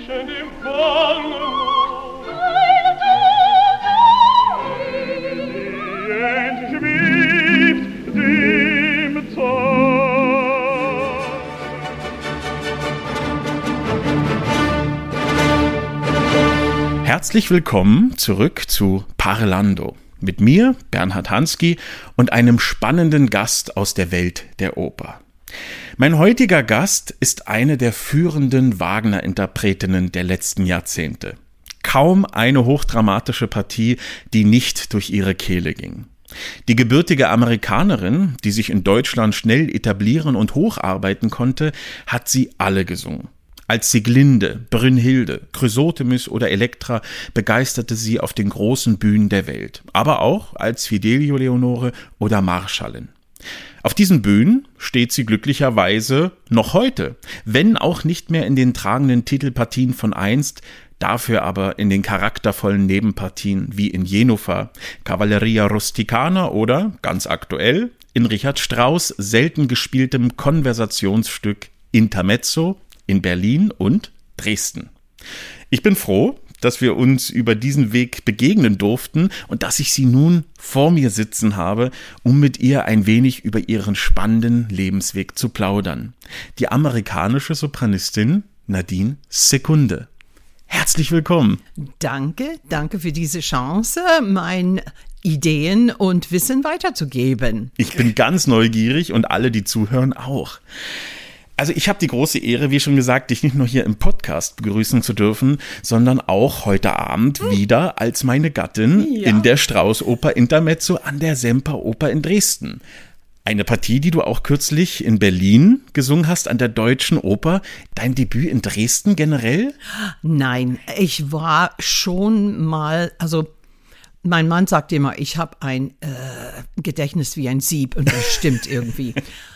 Menschen im Bangen, entschwebt dem Tag. Herzlich willkommen zurück zu Parlando. Mit mir, Bernhard Hansky, und einem spannenden Gast aus der Welt der Oper. Mein heutiger Gast ist eine der führenden Wagner-Interpretinnen der letzten Jahrzehnte. Kaum eine hochdramatische Partie, die nicht durch ihre Kehle ging. Die gebürtige Amerikanerin, die sich in Deutschland schnell etablieren und hocharbeiten konnte, hat sie alle gesungen. Als Sieglinde, Brünnhilde, Chrysothemis oder Elektra begeisterte sie auf den großen Bühnen der Welt, aber auch als Fidelio Leonore oder Marschallin. Auf diesen Bühnen steht sie glücklicherweise noch heute, wenn auch nicht mehr in den tragenden Titelpartien von einst, dafür aber in den charaktervollen Nebenpartien wie in Jenova, Cavalleria Rusticana oder, ganz aktuell, in Richard Strauss selten gespieltem Konversationsstück Intermezzo in Berlin und Dresden. Ich bin froh, dass wir uns über diesen Weg begegnen durften und dass ich sie nun vor mir sitzen habe, um mit ihr ein wenig über ihren spannenden Lebensweg zu plaudern. Die amerikanische Sopranistin Nadine Sekunde. Herzlich willkommen. Danke für diese Chance, mein Ideen und Wissen weiterzugeben. Ich bin ganz neugierig und alle, die zuhören, auch. Also ich habe die große Ehre, wie schon gesagt, dich nicht nur hier im Podcast begrüßen zu dürfen, sondern auch heute Abend wieder als meine Gattin in der Strauss-Oper Intermezzo an der Semperoper in Dresden. Eine Partie, die du auch kürzlich in Berlin gesungen hast, an der Deutschen Oper. Dein Debüt in Dresden generell? Nein, ich war schon mal, also mein Mann sagt immer, ich habe ein Gedächtnis wie ein Sieb und das stimmt irgendwie.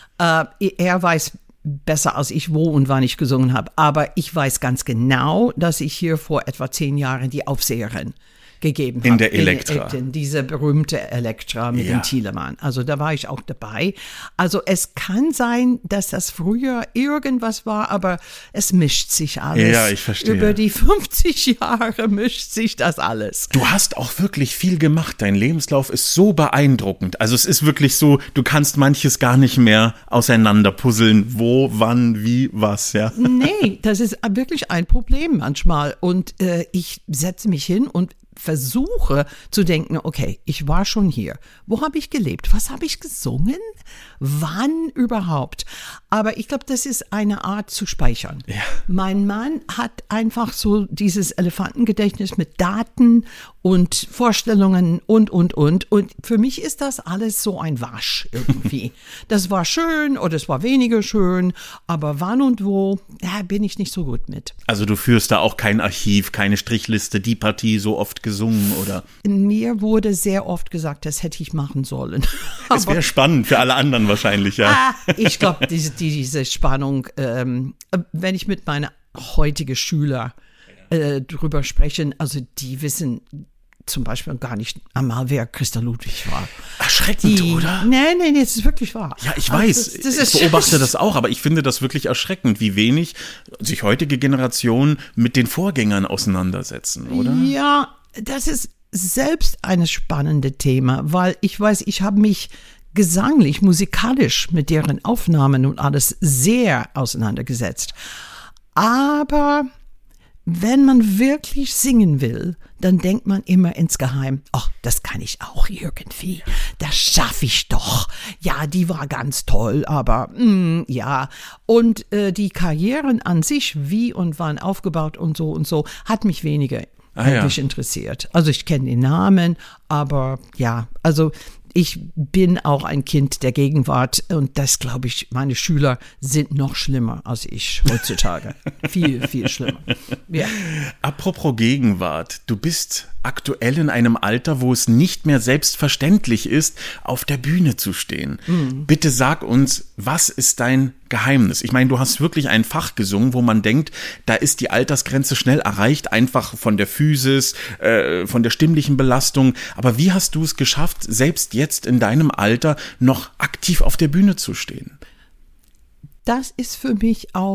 Er weiß besser als ich, wo und wann ich gesungen habe. Aber ich weiß ganz genau, dass ich hier vor etwa 10 Jahren die Aufseherin gegeben habe. In der Elektra. In diese berühmte Elektra mit dem Thielemann. Also da war ich auch dabei. Also es kann sein, dass das früher irgendwas war, aber es mischt sich alles. Ja, ich verstehe. Über die 50 Jahre mischt sich das alles. Du hast auch wirklich viel gemacht. Dein Lebenslauf ist so beeindruckend. Also es ist wirklich so, du kannst manches gar nicht mehr auseinanderpuzzeln. Wo, wann, wie, was, ja. Nee, das ist wirklich ein Problem manchmal. Und ich setze mich hin und versuche zu denken, okay, ich war schon hier. Wo habe ich gelebt? Was habe ich gesungen? Wann überhaupt? Aber ich glaube, das ist eine Art zu speichern. Ja. Mein Mann hat einfach so dieses Elefantengedächtnis mit Daten und Vorstellungen und. Und für mich ist das alles so ein Wasch irgendwie. Das war schön oder es war weniger schön, aber wann und wo, bin ich nicht so gut mit. Also du führst da auch kein Archiv, keine Strichliste, die Partie so oft gesungen, oder? Mir wurde sehr oft gesagt, das hätte ich machen sollen. Es wäre spannend für alle anderen wahrscheinlich, ja. Ich glaube, diese Spannung, wenn ich mit meinen heutigen Schülern drüber spreche, also die wissen zum Beispiel gar nicht einmal, wer Christa Ludwig war. Erschreckend, oder? Nee, das ist wirklich wahr. Ja, ich weiß, ich beobachte das auch, aber ich finde das wirklich erschreckend, wie wenig sich heutige Generationen mit den Vorgängern auseinandersetzen, oder? Ja, das ist selbst ein spannendes Thema, weil ich weiß, ich habe mich gesanglich, musikalisch mit deren Aufnahmen und alles sehr auseinandergesetzt. Aber wenn man wirklich singen will, dann denkt man immer insgeheim, ach, das kann ich auch irgendwie, das schaffe ich doch. Ja, die war ganz toll, aber ja. Und die Karrieren an sich, wie und wann aufgebaut und so, hat mich weniger eigentlich interessiert. Also ich kenne den Namen, aber ja, also ich bin auch ein Kind der Gegenwart und das, glaube ich, meine Schüler sind noch schlimmer als ich heutzutage. Viel, viel schlimmer. Ja. Apropos Gegenwart, du bist aktuell in einem Alter, wo es nicht mehr selbstverständlich ist, auf der Bühne zu stehen. Bitte sag uns, was ist dein Geheimnis? Ich meine, du hast wirklich ein Fach gesungen, wo man denkt, da ist die Altersgrenze schnell erreicht, einfach von der Physis, von der stimmlichen Belastung. Aber wie hast du es geschafft, selbst jetzt in deinem Alter noch aktiv auf der Bühne zu stehen? Das ist für mich auch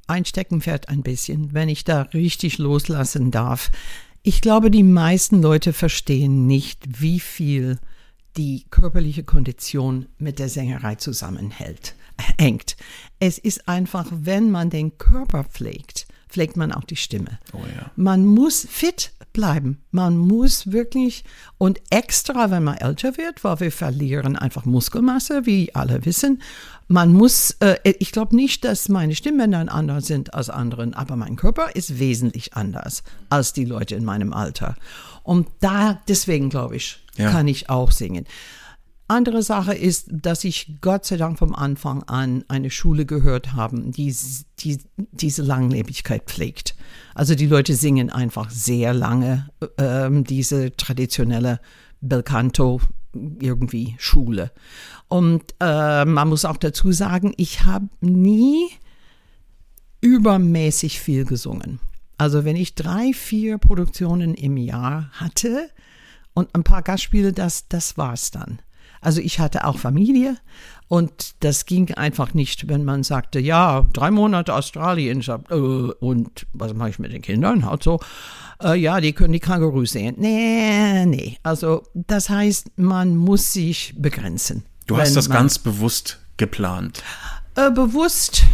ein Steckenpferd ein bisschen, wenn ich da richtig loslassen darf. Ich glaube, die meisten Leute verstehen nicht, wie viel die körperliche Kondition mit der Sängerei hängt. Es ist einfach, wenn man den Körper pflegt man auch die Stimme. Oh ja. Man muss fit bleiben. Man muss wirklich, und extra, wenn man älter wird, weil wir verlieren einfach Muskelmasse, wie alle wissen. Man muss, ich glaube nicht, dass meine Stimmbänder anders sind als anderen, aber mein Körper ist wesentlich anders als die Leute in meinem Alter. Und deswegen glaube ich, kann ich auch singen. Andere Sache ist, dass ich Gott sei Dank vom Anfang an eine Schule gehört habe, die diese Langlebigkeit pflegt. Also die Leute singen einfach sehr lange diese traditionelle Belcanto irgendwie Schule. Und man muss auch dazu sagen, ich habe nie übermäßig viel gesungen. Also wenn ich 3, 4 Produktionen im Jahr hatte und ein paar Gastspiele, das war's dann. Also ich hatte auch Familie und das ging einfach nicht, wenn man sagte, ja, 3 Monate Australien, und was mache ich mit den Kindern? Halt so, ja, die können die Kängurus sehen. Nee, also das heißt, man muss sich begrenzen. Du hast das ganz bewusst geplant? Bewusst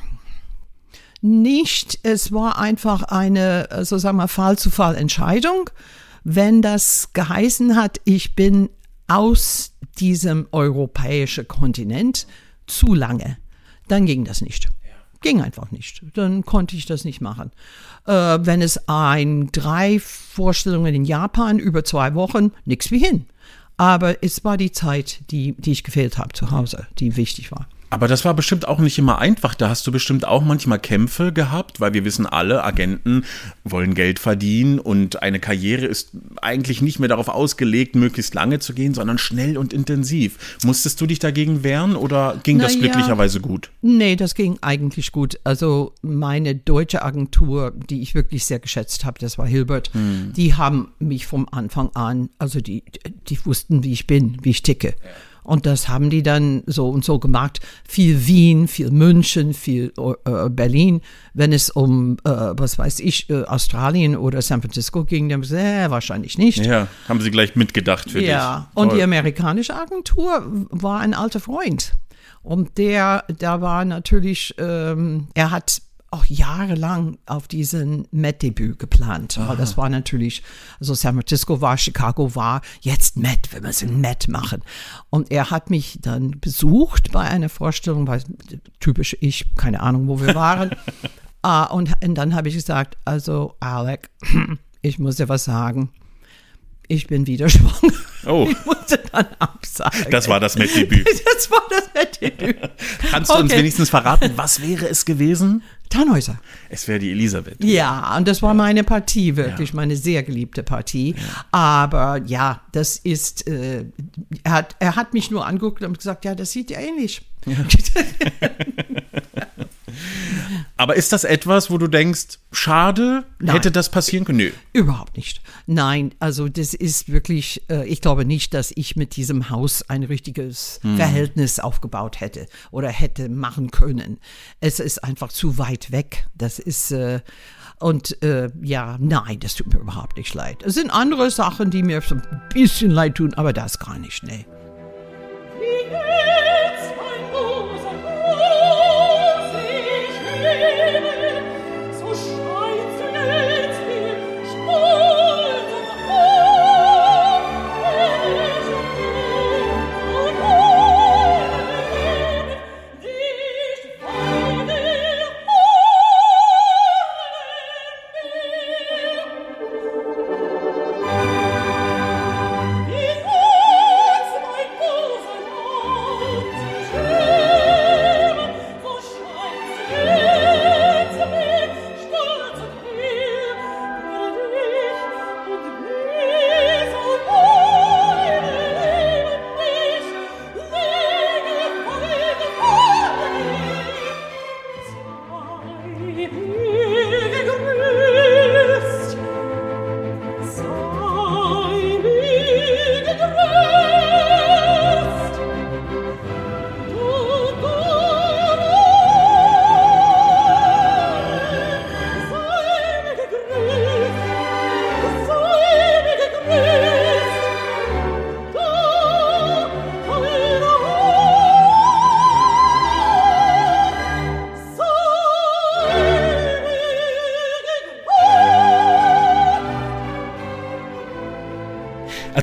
nicht, es war einfach eine, so sagen wir, Fall-zu-Fall-Entscheidung. Wenn das geheißen hat, ich bin aus diesem europäischen Kontinent zu lange, dann ging das nicht. Ging einfach nicht. Dann konnte ich das nicht machen. Wenn es 3 Vorstellungen in Japan über 2 Wochen, nichts wie hin. Aber es war die Zeit, die ich gefehlt habe zu Hause, die wichtig war. Aber das war bestimmt auch nicht immer einfach. Da hast du bestimmt auch manchmal Kämpfe gehabt, weil wir wissen alle, Agenten wollen Geld verdienen und eine Karriere ist eigentlich nicht mehr darauf ausgelegt, möglichst lange zu gehen, sondern schnell und intensiv. Musstest du dich dagegen wehren oder ging das glücklicherweise gut? Nee, das ging eigentlich gut. Also meine deutsche Agentur, die ich wirklich sehr geschätzt habe, das war Hilbert, die haben mich vom Anfang an, also die wussten, wie ich bin, wie ich ticke. Ja. Und das haben die dann so und so gemacht. Viel Wien, viel München, viel Berlin. Wenn es um, was weiß ich, Australien oder San Francisco ging, dann haben sie gesagt, wahrscheinlich nicht. Ja, haben sie gleich mitgedacht für dich. Ja, und die amerikanische Agentur war ein alter Freund. Und der war natürlich, er hat auch jahrelang auf diesen Met-Debüt geplant. Weil das war natürlich, also San Francisco war, Chicago war, jetzt Met, wenn wir es in Met machen. Und er hat mich dann besucht bei einer Vorstellung, weil typisch ich, keine Ahnung, wo wir waren. Und dann habe ich gesagt, also Alec, ich muss dir was sagen. Ich bin wieder schwanger. Oh. Ich musste dann absagen. Das war das Met-Debüt. Das war das Met-Debüt. Kannst du uns wenigstens verraten, was wäre es gewesen? Tannhäuser. Es wäre die Elisabeth. Ja, und das war meine Partie, wirklich meine sehr geliebte Partie. Ja. Aber ja, das ist, er hat mich nur angeguckt und gesagt, ja, das sieht ja ähnlich. Ja. Aber ist das etwas, wo du denkst, schade, hätte das passieren können? Nö. Überhaupt nicht. Nein, also das ist wirklich, ich glaube nicht, dass ich mit diesem Haus ein richtiges Verhältnis aufgebaut hätte oder hätte machen können. Es ist einfach zu weit weg. Das ist, nein, das tut mir überhaupt nicht leid. Es sind andere Sachen, die mir so ein bisschen leid tun, aber das gar nicht, nee.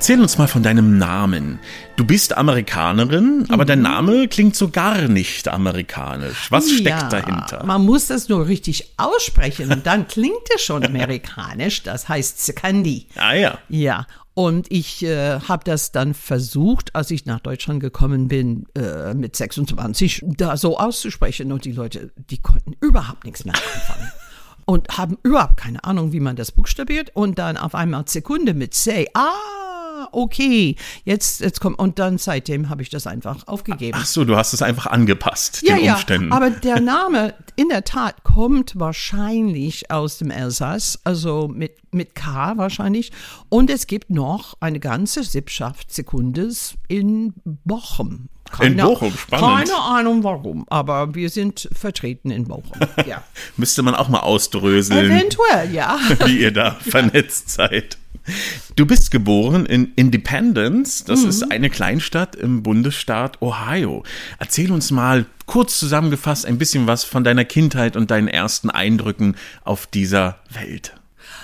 Erzähl uns mal von deinem Namen. Du bist Amerikanerin, aber dein Name klingt so gar nicht amerikanisch. Was steckt dahinter? Man muss das nur richtig aussprechen und dann klingt es schon amerikanisch. Das heißt Sekandi. Ah ja. Ja, und ich habe das dann versucht, als ich nach Deutschland gekommen bin, mit 26, da so auszusprechen. Und die Leute, die konnten überhaupt nichts mehr anfangen. Und haben überhaupt keine Ahnung, wie man das buchstabiert. Und dann auf einmal Sekunde mit C. Okay, jetzt kommt, und dann seitdem habe ich das einfach aufgegeben. Ach so, du hast es einfach angepasst, den Umständen. Ja, aber der Name in der Tat kommt wahrscheinlich aus dem Elsass, also mit K wahrscheinlich. Und es gibt noch eine ganze Sippschaft Sekundes in Bochum. In Bochum, spannend. Keine Ahnung warum, aber wir sind vertreten in Bochum, ja. Müsste man auch mal ausdröseln. Eventuell, ja. Wie ihr da vernetzt seid. Du bist geboren in Independence, das ist eine Kleinstadt im Bundesstaat Ohio. Erzähl uns mal kurz zusammengefasst ein bisschen was von deiner Kindheit und deinen ersten Eindrücken auf dieser Welt.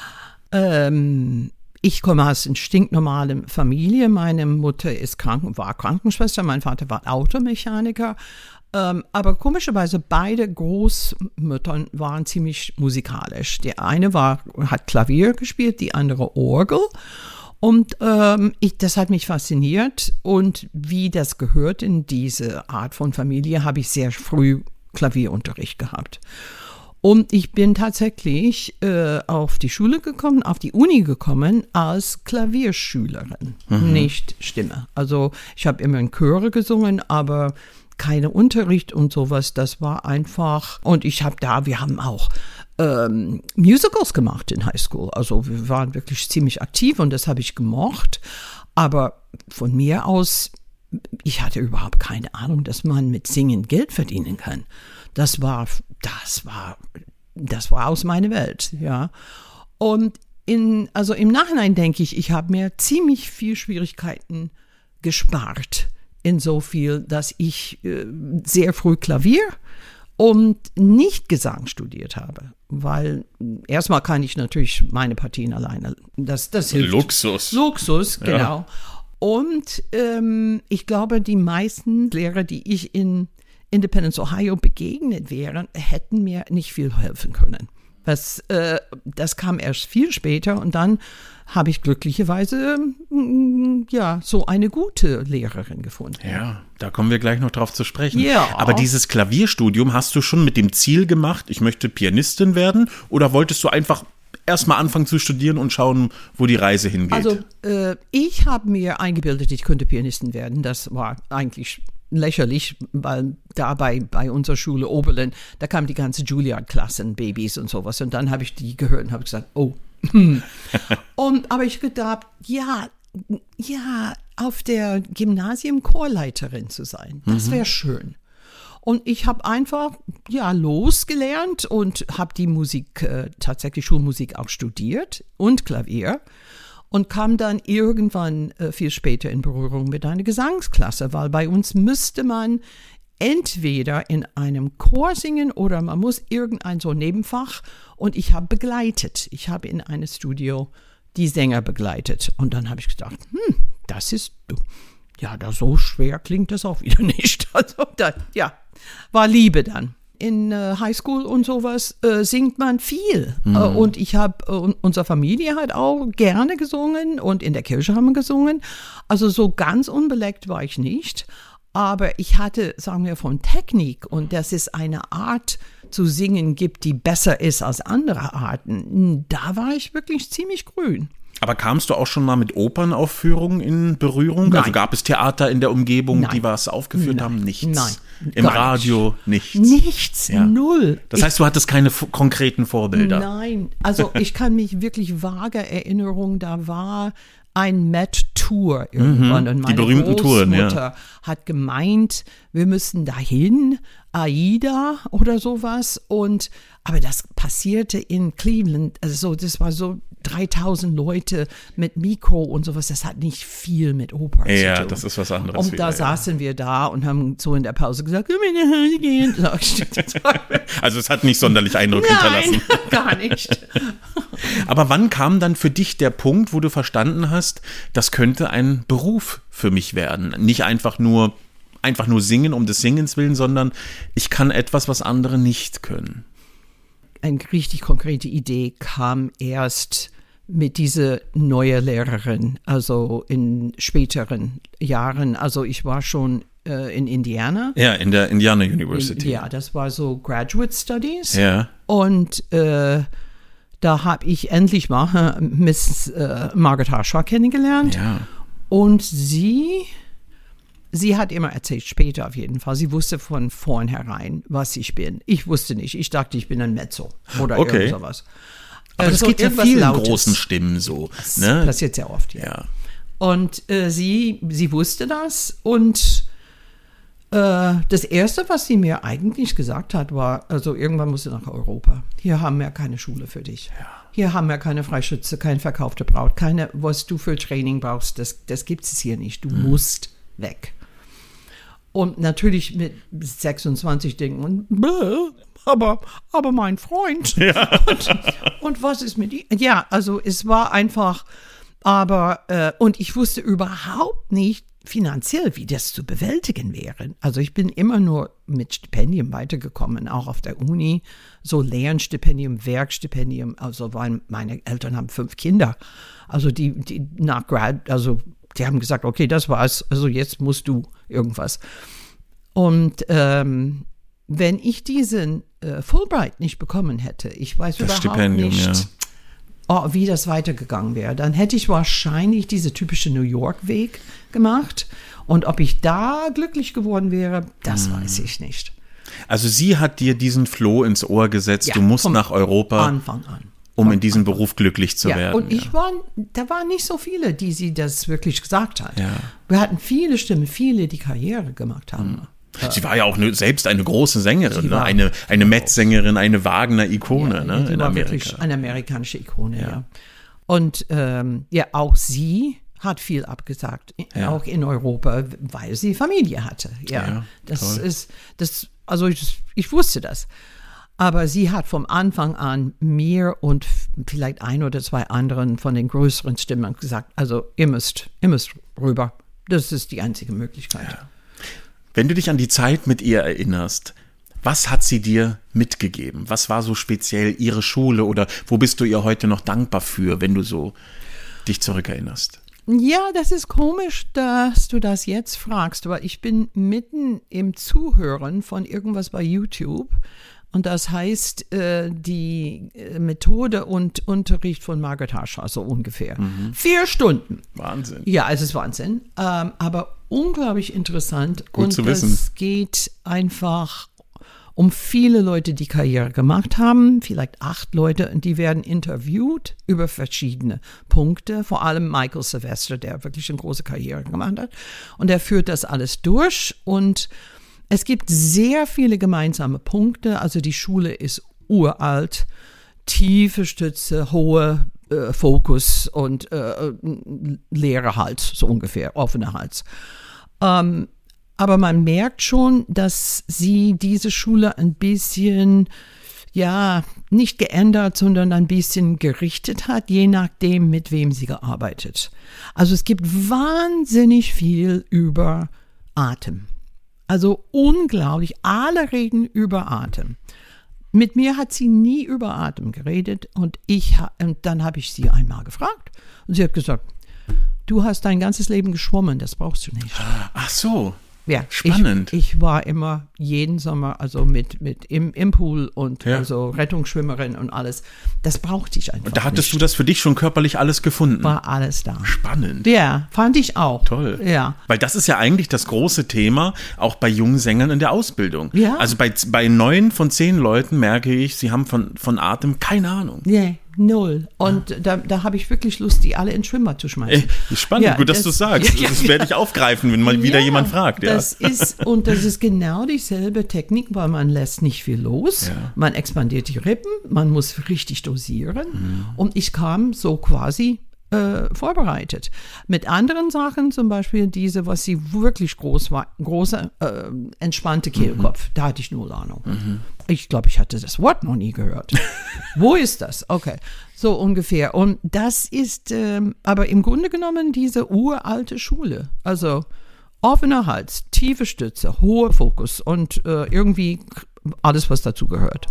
Ich komme aus einer stinknormalen Familie. Meine Mutter war Krankenschwester, mein Vater war Automechaniker. Aber komischerweise beide Großmüttern waren ziemlich musikalisch. Die eine hat Klavier gespielt, die andere Orgel. Und das hat mich fasziniert. Und wie das gehört in diese Art von Familie, habe ich sehr früh Klavierunterricht gehabt. Und ich bin tatsächlich auf die Schule gekommen, auf die Uni gekommen als Klavierschülerin, nicht Stimme. Also ich habe immer in Chöre gesungen, aber keine Unterricht und sowas, das war einfach, und wir haben auch Musicals gemacht in Highschool, also wir waren wirklich ziemlich aktiv und das habe ich gemocht, aber von mir aus, ich hatte überhaupt keine Ahnung, dass man mit Singen Geld verdienen kann. Das war aus meiner Welt, ja. Und im Nachhinein denke ich habe mir ziemlich viel Schwierigkeiten gespart. Insofern, dass ich sehr früh Klavier und nicht Gesang studiert habe. Weil erstmal kann ich natürlich meine Partien alleine. Das hilft. Luxus, genau. Ja. Und ich glaube, die meisten Lehrer, die ich in Independence, Ohio begegnet wären, hätten mir nicht viel helfen können. Das kam erst viel später und dann habe ich glücklicherweise so eine gute Lehrerin gefunden. Ja, da kommen wir gleich noch drauf zu sprechen. Ja. Aber dieses Klavierstudium hast du schon mit dem Ziel gemacht, ich möchte Pianistin werden, oder wolltest du einfach erstmal anfangen zu studieren und schauen, wo die Reise hingeht? Also ich habe mir eingebildet, ich könnte Pianistin werden. Das war eigentlich lächerlich, weil da bei unserer Schule Oberlin, da kamen die ganze Juilliard-Klassen, Babys und sowas. Und dann habe ich die gehört und habe gesagt, oh. Aber ich gedacht, ja, auf der Gymnasium Chorleiterin zu sein, das wäre schön. Und ich habe einfach, losgelernt und habe die Musik, tatsächlich Schulmusik auch studiert und Klavier. Und kam dann irgendwann viel später in Berührung mit einer Gesangsklasse, weil bei uns müsste man entweder in einem Chor singen oder man muss irgendein so Nebenfach. Und ich habe begleitet. Ich habe in einem Studio die Sänger begleitet. Und dann habe ich gedacht, so schwer klingt das auch wieder nicht. Also war Liebe dann. In Highschool und sowas singt man viel. Und unsere Familie hat auch gerne gesungen und in der Kirche haben wir gesungen. Also so ganz unbeleckt war ich nicht. Aber ich hatte, sagen wir, von Technik und dass es eine Art zu singen gibt, die besser ist als andere Arten, da war ich wirklich ziemlich grün. Aber kamst du auch schon mal mit Opernaufführungen in Berührung? Nein. Also gab es Theater in der Umgebung, Nein. die was aufgeführt haben? Nichts. Nein. Im Radio nichts. Nichts, null. Das heißt, du hattest keine konkreten Vorbilder? Nein, also ich kann mich wirklich vage Erinnerung, da war ein Met-Tour irgendwann und meine berühmten Großmutter hat gemeint, wir müssen dahin, Aida oder sowas, aber das passierte in Cleveland, also das war so 3000 Leute mit Mikro und sowas, das hat nicht viel mit Oper zu tun. Ja, das ist was anderes. Und da saßen wir da und haben so in der Pause gesagt, können wir nach Hause gehen? Also es hat nicht sonderlich Eindruck hinterlassen. Nein, gar nicht. Aber wann kam dann für dich der Punkt, wo du verstanden hast, das könnte ein Beruf für mich werden? Nicht einfach nur singen um des Singens willen, sondern ich kann etwas, was andere nicht können. Eine richtig konkrete Idee kam erst mit dieser neuen Lehrerin, also in späteren Jahren. Also ich war schon in Indiana. Ja, in der Indiana University. Ja, das war so Graduate Studies. Ja. Und da habe ich endlich mal Miss Margaret Harshaw kennengelernt. Ja. Und sie hat immer erzählt, später auf jeden Fall, sie wusste von vornherein, was ich bin. Ich wusste nicht. Ich dachte, ich bin ein Mezzo oder irgend sowas. Aber das so geht ja irgendwas vielen Lautes. großen Stimmen so. Das Ne? passiert sehr oft, ja. Ja. Und sie wusste das und das Erste, was sie mir eigentlich gesagt hat, war, also irgendwann musst du nach Europa. Hier haben wir keine Schule für dich. Ja. Hier haben wir keine Freischütze, keine verkaufte Braut, keine, was du für Training brauchst, das gibt es hier nicht. Du musst weg. Und natürlich mit 26 denken, aber mein Freund. Ja. Und was ist mit ihm? Ja, also es war einfach, aber, und ich wusste überhaupt nicht finanziell, wie das zu bewältigen wäre. Also ich bin immer nur mit Stipendien weitergekommen, auch auf der Uni, so Lehrenstipendium, Werkstipendium, also weil meine Eltern haben 5 Kinder, also die nach Grad, also die haben gesagt, okay, das war's, also jetzt musst du irgendwas. Und wenn ich diesen Fulbright nicht bekommen hätte, ich weiß das überhaupt Stipendium, nicht, wie das weitergegangen wäre. Dann hätte ich wahrscheinlich diese typische New York-Weg gemacht. Und ob ich da glücklich geworden wäre, das weiß ich nicht. Also sie hat dir diesen Floh ins Ohr gesetzt, Ja, du musst vom nach Europa, Anfang an. um in diesem Beruf glücklich zu Ja, werden. und da waren nicht so viele, die sie das wirklich gesagt hat. Ja. Wir hatten viele Stimmen, viele, die Karriere gemacht haben. Sie war ja auch selbst eine große Sängerin, Sie ne? war- eine Metz-Sängerin, eine Wagner-Ikone, ne? Die in war Amerika. wirklich eine amerikanische Ikone, ja. Und auch sie hat viel abgesagt, auch in Europa, weil sie Familie hatte. Ja, toll. Also ich wusste das. Aber sie hat vom Anfang an mir und vielleicht ein oder zwei anderen von den größeren Stimmen gesagt, also ihr müsst rüber. Das ist die einzige Möglichkeit. Ja. Wenn du dich an die Zeit mit ihr erinnerst, was hat sie dir mitgegeben? Was war so speziell ihre Schule oder wo bist du ihr heute noch dankbar für, wenn du so dich zurückerinnerst? Ja, das ist komisch, dass du das jetzt fragst, weil ich bin mitten im Zuhören von irgendwas bei YouTube und das heißt die Methode und Unterricht von Margaret Harshaw, so ungefähr. 4 Stunden. Wahnsinn. Ja, es ist Wahnsinn, aber unglaublich interessant. Gut zu wissen. Es geht einfach um viele Leute, die Karriere gemacht haben, vielleicht 8 Leute, und die werden interviewt über verschiedene Punkte, vor allem Michael Sylvester, der wirklich eine große Karriere gemacht hat. Und er führt das alles durch und es gibt sehr viele gemeinsame Punkte. Also die Schule ist uralt, tiefe Stütze, hohe Fokus und leere Hals, so ungefähr, offener Hals. Aber man merkt schon, dass sie diese Schule ein bisschen, ja, nicht geändert, sondern ein bisschen gerichtet hat, je nachdem, mit wem sie gearbeitet. Also es gibt wahnsinnig viel über Atem. Also unglaublich, alle reden über Atem. Mit mir hat sie nie über Atem geredet und dann habe ich sie einmal gefragt und sie hat gesagt, du hast dein ganzes Leben geschwommen, das brauchst du nicht. Ach so. Ja, Spannend. Ich war immer jeden Sommer also mit im Pool und also Rettungsschwimmerin und alles. Das brauchte ich einfach. Und da hattest nicht. du das für dich schon körperlich alles gefunden? War alles da. Spannend. Ja, fand ich auch. Toll. Ja. Weil das ist ja eigentlich das große Thema, auch bei jungen Sängern in der Ausbildung. Ja. Also bei 9 von 10 Leuten merke ich, sie haben von Atem keine Ahnung. Nee, 0. Und da habe ich wirklich Lust, die alle ins Schwimmbad zu schmeißen. Spannend, Ja, gut, dass du es sagst. Das werde ich aufgreifen, wenn mal wieder jemand fragt. Ja. Das ist genau dieselbe Technik, weil man lässt nicht viel los. Ja. Man expandiert die Rippen, man muss richtig dosieren. Und ich kam so quasi vorbereitet. Mit anderen Sachen, zum Beispiel diese, was sie wirklich große, entspannte Kehlkopf, da hatte ich null Ahnung. Ich glaube, ich hatte das Wort noch nie gehört. Wo ist das? Okay, so ungefähr. Und das ist aber im Grunde genommen diese uralte Schule. Also offener Hals, tiefe Stütze, hoher Fokus und irgendwie alles, was dazu gehört.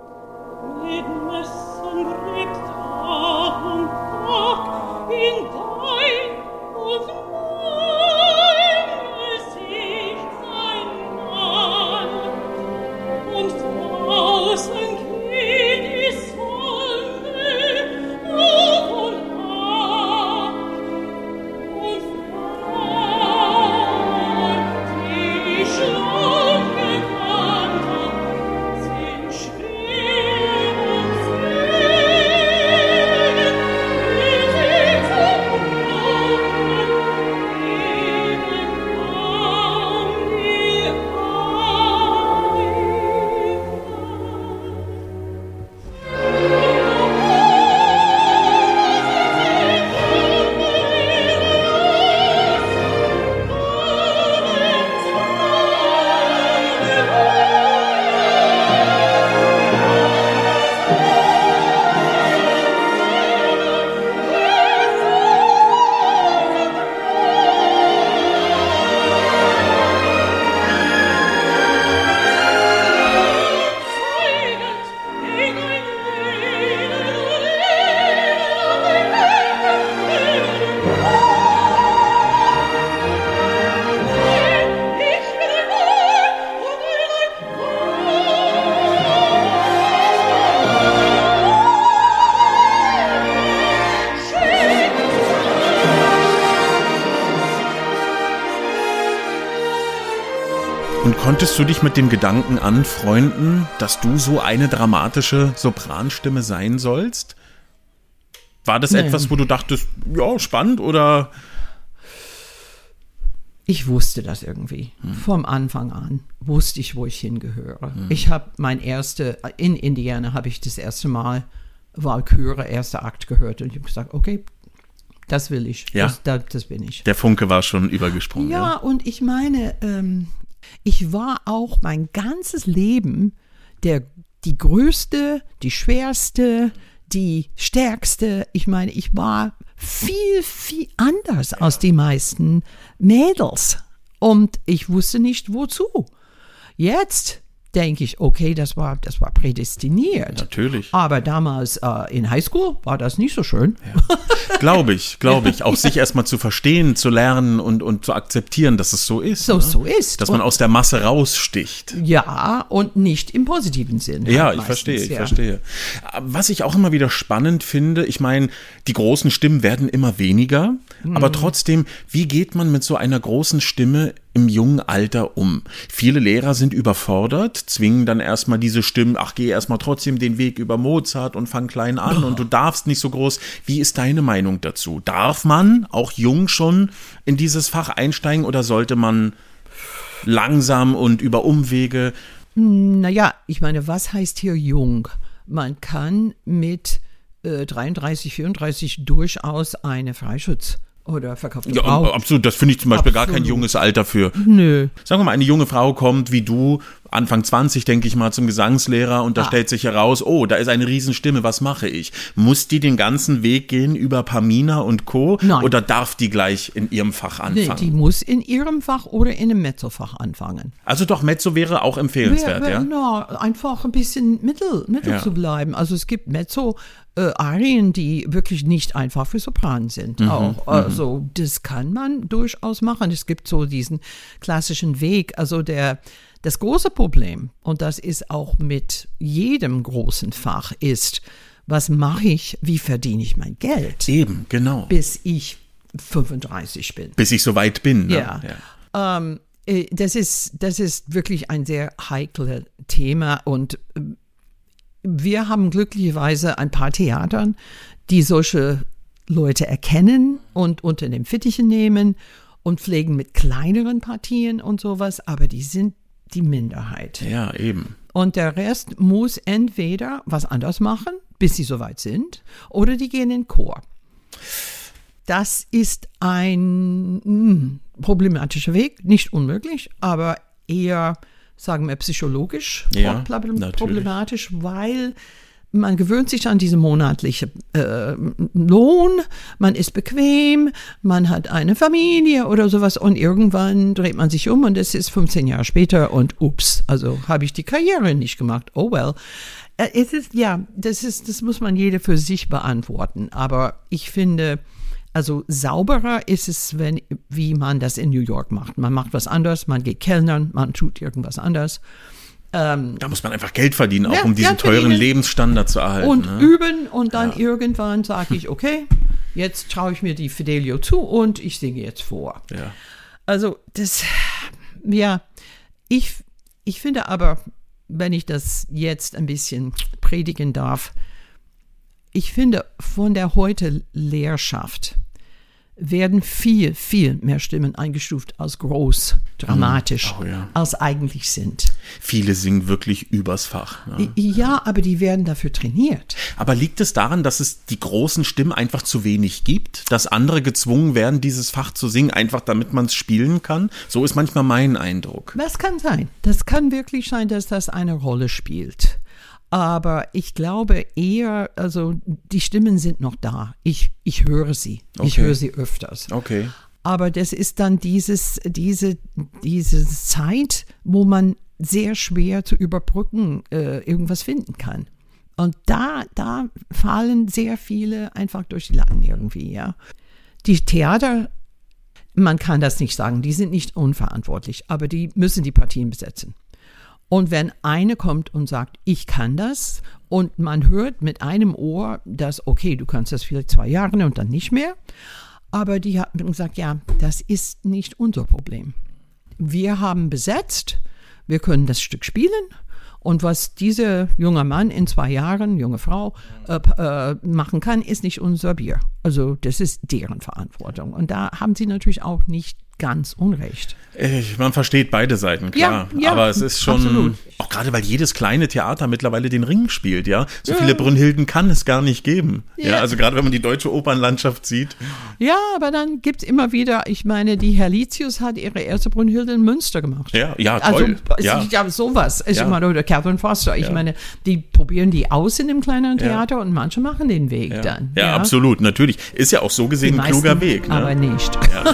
Und konntest du dich mit dem Gedanken anfreunden, dass du so eine dramatische Sopranstimme sein sollst? War das etwas, wo du dachtest, ja, spannend oder? Ich wusste das irgendwie. Vom Anfang an wusste ich, wo ich hingehöre. Ich habe in Indiana habe ich das erste Mal Walküre, erster Akt gehört und ich habe gesagt, okay, das will ich, ja. das bin ich. Der Funke war schon übergesprungen. Ja, und ich meine, ich war auch mein ganzes Leben die größte, die schwerste, die stärkste. Ich meine, ich war viel, viel anders als die meisten Mädels. Und ich wusste nicht, wozu. Jetzt denke ich, okay, das war prädestiniert. Natürlich. Aber damals in Highschool war das nicht so schön. Ja. Glaube ich. Auch sich erstmal zu verstehen, zu lernen und zu akzeptieren, dass es so ist. So ist. Dass man aus der Masse raussticht. Ja, und nicht im positiven Sinn. Ja, ich verstehe. Was ich auch immer wieder spannend finde, ich meine, die großen Stimmen werden immer weniger, aber trotzdem, wie geht man mit so einer großen Stimme im jungen Alter um? Viele Lehrer sind überfordert, zwingen dann erstmal diese Stimmen, geh erstmal trotzdem den Weg über Mozart und fang klein an und du darfst nicht so groß. Wie ist deine Meinung dazu? Darf man auch jung schon in dieses Fach einsteigen oder sollte man langsam und über Umwege? Naja, ich meine, was heißt hier jung? Man kann mit 33, 34 durchaus eine Freischutz oder verkaufte Frau. Ja, absolut. Das finde ich zum Beispiel gar kein junges Alter für. Nö. Sagen wir mal, eine junge Frau kommt wie du, Anfang 20, denke ich mal, zum Gesangslehrer und da stellt sich heraus, da ist eine Riesenstimme, was mache ich? Muss die den ganzen Weg gehen über Pamina und Co.? Nein. Oder darf die gleich in ihrem Fach anfangen? Nee, die muss in ihrem Fach oder in einem Mezzofach anfangen. Also doch, Mezzo wäre auch empfehlenswert, ja? No, einfach ein bisschen mittel zu bleiben. Also es gibt Arien, die wirklich nicht einfach für Sopran sind. Also das kann man durchaus machen. Es gibt so diesen klassischen Weg. Also das große Problem, und das ist auch mit jedem großen Fach, ist, was mache ich, wie verdiene ich mein Geld? Eben, genau. Bis ich 35 bin. Bis ich so weit bin. Ne? Ja. Das ist wirklich ein sehr heikles Thema und wir haben glücklicherweise ein paar Theatern, die solche Leute erkennen und unter den Fittichen nehmen und pflegen mit kleineren Partien und sowas, aber die sind die Minderheit. Ja, eben. Und der Rest muss entweder was anders machen, bis sie soweit sind, oder die gehen in Chor. das ist ein problematischer Weg, nicht unmöglich, aber eher, sagen wir, psychologisch problematisch, weil man gewöhnt sich an diese monatliche Lohn, man ist bequem, man hat eine Familie oder sowas und irgendwann dreht man sich um und es ist 15 Jahre später und ups, also habe ich die Karriere nicht gemacht. Oh well. Es ist, das muss man jeder für sich beantworten, aber ich finde, also sauberer ist es, wie man das in New York macht. Man macht was anderes, man geht kellnern, man tut irgendwas anderes. Da muss man einfach Geld verdienen, auch um diesen teuren Lebensstandard zu erhalten. Und üben und dann irgendwann sage ich, okay, jetzt traue ich mir die Fidelio zu und ich singe jetzt vor. Ja. Also ich finde aber, wenn ich das jetzt ein bisschen predigen darf, ich finde, von der heute Lehrschaft werden viel, viel mehr Stimmen eingestuft als groß, dramatisch, als eigentlich sind. Viele singen wirklich übers Fach. Ne? Ja, aber die werden dafür trainiert. Aber liegt es daran, dass es die großen Stimmen einfach zu wenig gibt? Dass andere gezwungen werden, dieses Fach zu singen, einfach damit man es spielen kann? So ist manchmal mein Eindruck. Das kann sein. Das kann wirklich sein, dass das eine Rolle spielt. Aber ich glaube eher, also die Stimmen sind noch da. Ich höre sie. Okay. Ich höre sie öfters. Okay. Aber das ist dann diese Zeit, wo man sehr schwer zu überbrücken irgendwas finden kann. Und da fallen sehr viele einfach durch die Latten irgendwie, ja. Die Theater, man kann das nicht sagen, die sind nicht unverantwortlich, aber die müssen die Partien besetzen. Und wenn eine kommt und sagt, ich kann das, und man hört mit einem Ohr, dass, okay, du kannst das vielleicht 2 Jahre und dann nicht mehr, aber die haben gesagt, ja, das ist nicht unser Problem. Wir haben besetzt, wir können das Stück spielen und was dieser junge Mann in 2 Jahren, junge Frau, machen kann, ist nicht unser Bier. Also das ist deren Verantwortung. Und da haben sie natürlich auch nicht ganz unrecht. Man versteht beide Seiten, klar. Ja, aber es ist schon, absolut. Auch gerade weil jedes kleine Theater mittlerweile den Ring spielt, ja. So viele Brünnhilden kann es gar nicht geben. Ja, also gerade wenn man die deutsche Opernlandschaft sieht. Ja, aber dann gibt es immer wieder, ich meine, die Herlitius hat ihre erste Brünnhilde in Münster gemacht. Ja, toll. Also sowas. Ich meine, oder Catherine Foster. Ich meine, die probieren die aus in dem kleineren Theater und manche machen den Weg dann. Ja, absolut, natürlich. Ist ja auch so gesehen ein kluger Weg. Ne? Aber nicht. Ja.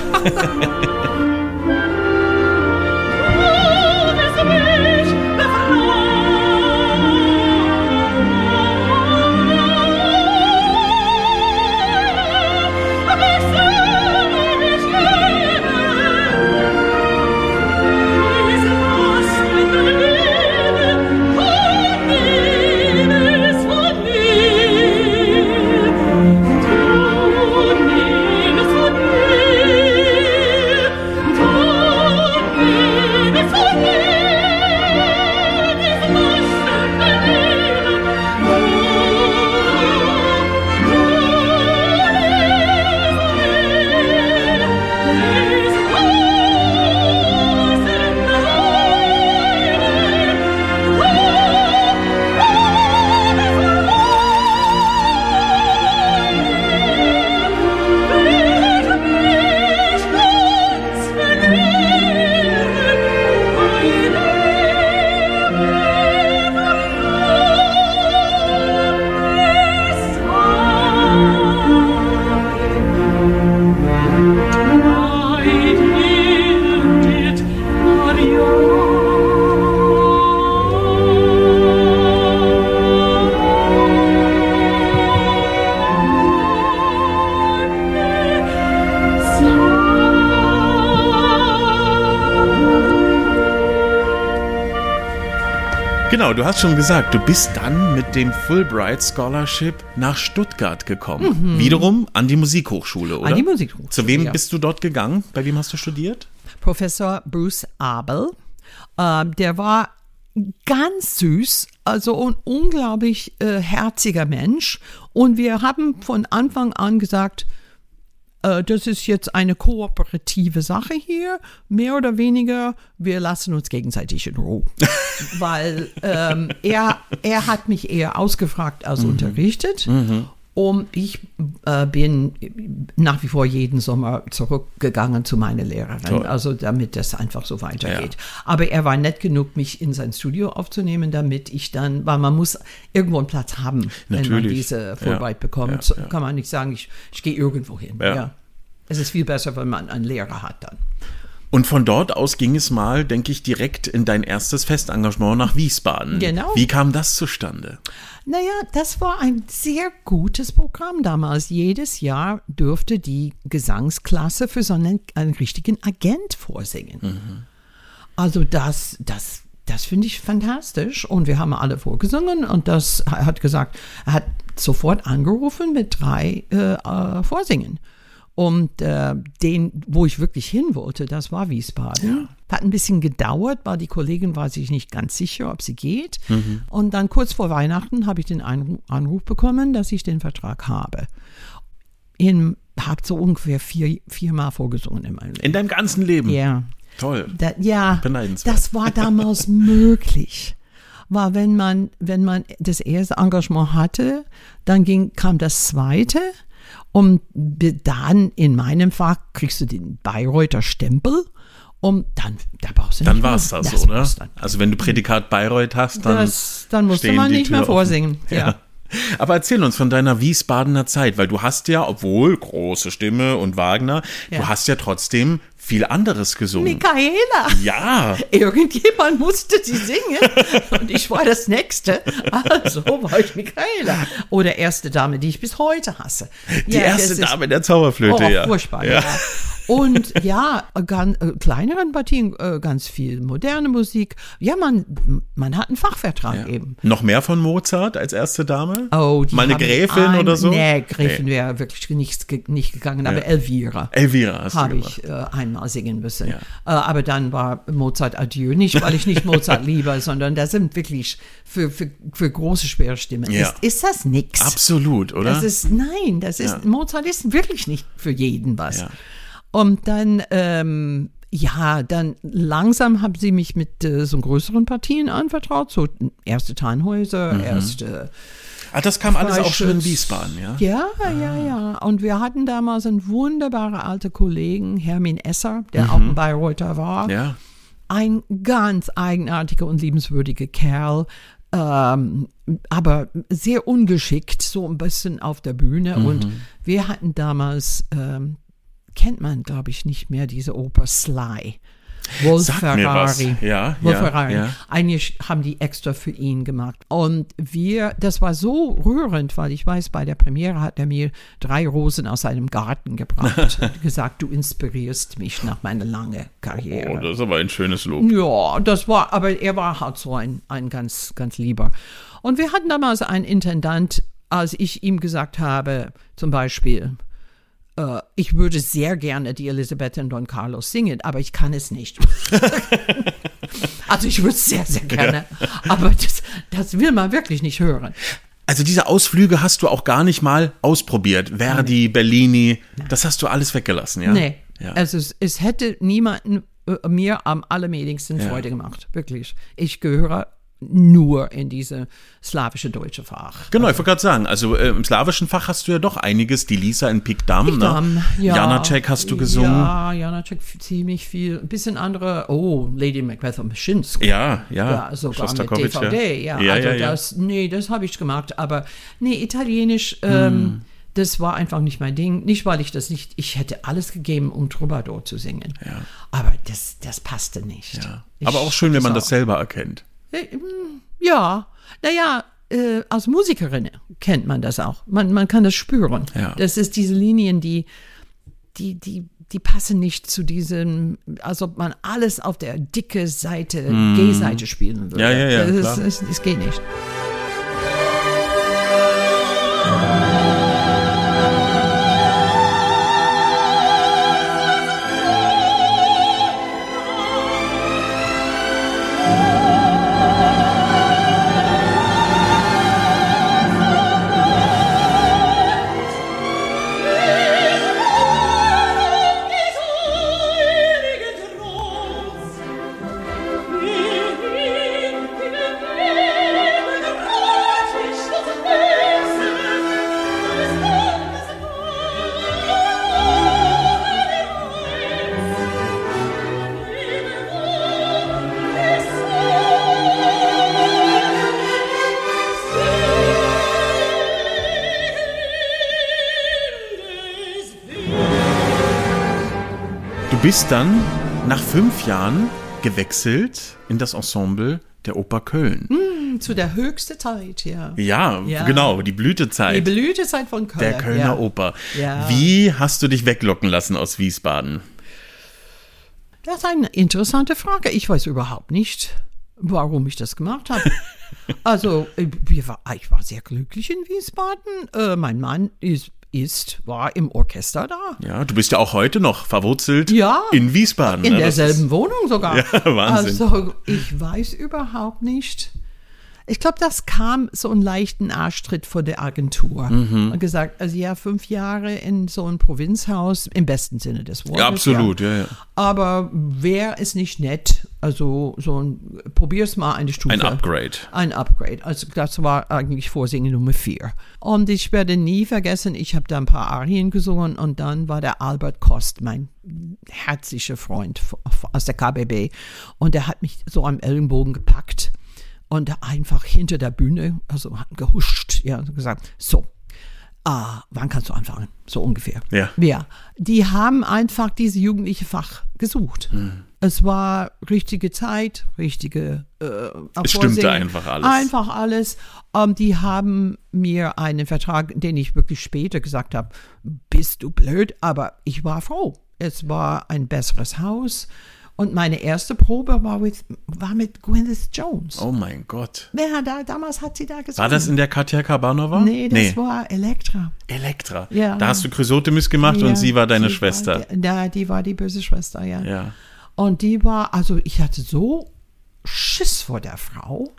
Genau, du hast schon gesagt, du bist dann mit dem Fulbright Scholarship nach Stuttgart gekommen. Wiederum an die Musikhochschule, oder? An die Musikhochschule, Zu wem bist du dort gegangen? Bei wem hast du studiert? Professor Bruce Abel. Der war ganz süß, also ein unglaublich herziger Mensch. Und wir haben von Anfang an gesagt, das ist jetzt eine kooperative Sache hier, mehr oder weniger, wir lassen uns gegenseitig in Ruhe. Weil er hat mich eher ausgefragt als unterrichtet. Und ich bin nach wie vor jeden Sommer zurückgegangen zu meiner Lehrerin, Toll. also damit das einfach so weitergeht. Ja. Aber er war nett genug, mich in sein Studio aufzunehmen, damit ich dann, weil man muss irgendwo einen Platz haben, wenn man Natürlich. diese Fulbright bekommt. Ja, ja. Kann man nicht sagen, ich gehe irgendwo hin. Ja. Ja. Es ist viel besser, wenn man einen Lehrer hat dann. Und von dort aus ging es mal, denke ich, direkt in dein erstes Festengagement nach Wiesbaden. Genau. Wie kam das zustande? Naja, das war ein sehr gutes Programm damals. Jedes Jahr durfte die Gesangsklasse für so einen richtigen Agent vorsingen. Also das finde ich fantastisch. Und wir haben alle vorgesungen und er hat sofort angerufen mit 3 Vorsingen. Und wo ich wirklich hin wollte, das war Wiesbaden. Hat ein bisschen gedauert, weil die Kollegin war sich nicht ganz sicher, ob sie geht. Und dann kurz vor Weihnachten habe ich den Anruf bekommen, dass ich den Vertrag habe. Habe so ungefähr viermal vorgesungen in meinem Leben. In deinem ganzen Leben? Ja. Toll. Beneidenswert. Das war damals möglich. War, wenn man das erste Engagement hatte, dann kam das zweite. Und dann, in meinem Fach, kriegst du den Bayreuther Stempel und dann, da brauchst du nicht Dann mehr. war es das, Das oder? war's dann. Also wenn du Prädikat Bayreuth hast, dann musste stehen man die nicht mehr Türen vorsingen. offen. Ja. Aber erzähl uns von deiner Wiesbadener Zeit, weil du hast ja, obwohl große Stimme und Wagner, du hast ja trotzdem viel anderes gesungen. Michaela! Ja. Irgendjemand musste sie singen und ich war das Nächste. Also war ich Michaela. Oder erste Dame, die ich bis heute hasse. Die erste Dame der Zauberflöte, ja. Furchtbar, ja. Und ja, kleineren Partien, ganz viel moderne Musik. Ja, man hat einen Fachvertrag eben. Noch mehr von Mozart als erste Dame? Oh, mal eine Gräfin oder so? Nee, Gräfin wäre wirklich nicht gegangen, aber Elvira. Elvira hast du habe gemacht. ich einmal singen müssen. Ja. Aber dann war Mozart Adieu. Nicht, weil ich nicht Mozart liebe, sondern das sind wirklich für große, schwere Stimmen. Ja. Ist das nix? Absolut, oder? Mozart ist wirklich nicht für jeden was. Ja. Und dann, dann langsam haben sie mich mit so größeren Partien anvertraut, so erste Tannhäuser, erste das kam alles auch schon in Freischütz. Wiesbaden, ja? Ja. Und wir hatten damals einen wunderbaren alten Kollegen, Hermin Esser, der auch ein Bayreuther war. Ja. Ein ganz eigenartiger und liebenswürdiger Kerl, aber sehr ungeschickt, so ein bisschen auf der Bühne. Und wir hatten damals, kennt man, glaube ich, nicht mehr diese Oper Sly. Wolf Sag mir was. Ferrari. Ja, Wolf ja, Ferrari. ja. Einige haben die extra für ihn gemacht. Und das war so rührend, weil ich weiß, bei der Premiere hat er mir 3 Rosen aus seinem Garten gebracht und gesagt, du inspirierst mich nach meiner langen Karriere. Oh, das ist aber ein schönes Lob. Ja, aber er war halt so ein ganz, ganz lieber. Und wir hatten damals einen Intendant, als ich ihm gesagt habe, zum Beispiel, ich würde sehr gerne die Elisabeth und Don Carlos singen, aber ich kann es nicht. Also ich würde es sehr, sehr gerne, aber das will man wirklich nicht hören. Also diese Ausflüge hast du auch gar nicht mal ausprobiert. Verdi, Bellini, das hast du alles weggelassen, ja? Nee, Ja. also es hätte niemanden mir am allerwenigsten Freude gemacht, wirklich. Ich gehöre nur in diese slawische deutsche Fach. Genau, ich wollte gerade sagen, also im slawischen Fach hast du ja doch einiges. Die Lisa in Pikdam, ne? Ja. Janacek hast du gesungen. Ja, Janacek ziemlich viel. Ein bisschen andere, Lady Macbeth und Mschinsk. Ja, sogar mit Schostakowitsch, DVD. Ja. Das habe ich gemacht. Aber Italienisch, das war einfach nicht mein Ding. Nicht, weil ich hätte alles gegeben, um Troubadour zu singen. Ja. Aber das passte nicht. Ja. Aber auch schön, wenn man das selber erkennt. Ja, naja, als Musikerin kennt man das auch. Man kann das spüren. Ja. Das ist diese Linien, die passen nicht zu diesem, als ob man alles auf der dicke Seite, G-Seite spielen würde. Ja, klar. Das geht nicht. bist dann nach 5 Jahren gewechselt in das Ensemble der Oper Köln. Zu der höchsten Zeit, ja. Ja, genau, die Blütezeit. Die Blütezeit von Köln. Der Kölner Oper. Ja. Wie hast du dich weglocken lassen aus Wiesbaden? Das ist eine interessante Frage. Ich weiß überhaupt nicht, warum ich das gemacht habe. Also, ich war sehr glücklich in Wiesbaden. Mein Mann war im Orchester da. Ja, du bist ja auch heute noch verwurzelt Ja, in Wiesbaden. In ne? derselben Wohnung sogar. Ja, Wahnsinn. Also, ich weiß überhaupt nicht. Ich glaube, das kam so einen leichten Arschtritt von der Agentur. Und gesagt, also 5 Jahre in so einem Provinzhaus, im besten Sinne des Wortes. Ja, absolut, ja. Aber wäre es nicht nett, also probier's mal eine Stufe. Ein Upgrade. Ein Upgrade. Also das war eigentlich Vorsingen Nummer 4. Und ich werde nie vergessen, ich habe da ein paar Arien gesungen und dann war der Albert Kost, mein herzlicher Freund aus der KBB. Und der hat mich so am Ellenbogen gepackt und einfach hinter der Bühne, also hat gehuscht, gesagt, so, wann kannst du anfangen? So ungefähr. Ja. Die haben einfach diese jugendliche Fach gesucht. Es war richtige Zeit, richtige es stimmte einfach alles. Einfach alles. Die haben mir einen Vertrag, den ich wirklich später gesagt habe, bist du blöd? Aber ich war froh. Es war ein besseres Haus. Und meine erste Probe war mit Gwyneth Jones. Oh mein Gott. Damals hat sie da gesungen. War das in der Katja Karbanova? Nee, das war Elektra. Elektra. Ja. Da hast du Chrysotemis gemacht und sie war deine Schwester. Die war die böse Schwester, ja. Ja. Und die war, also ich hatte so Schiss vor der Frau,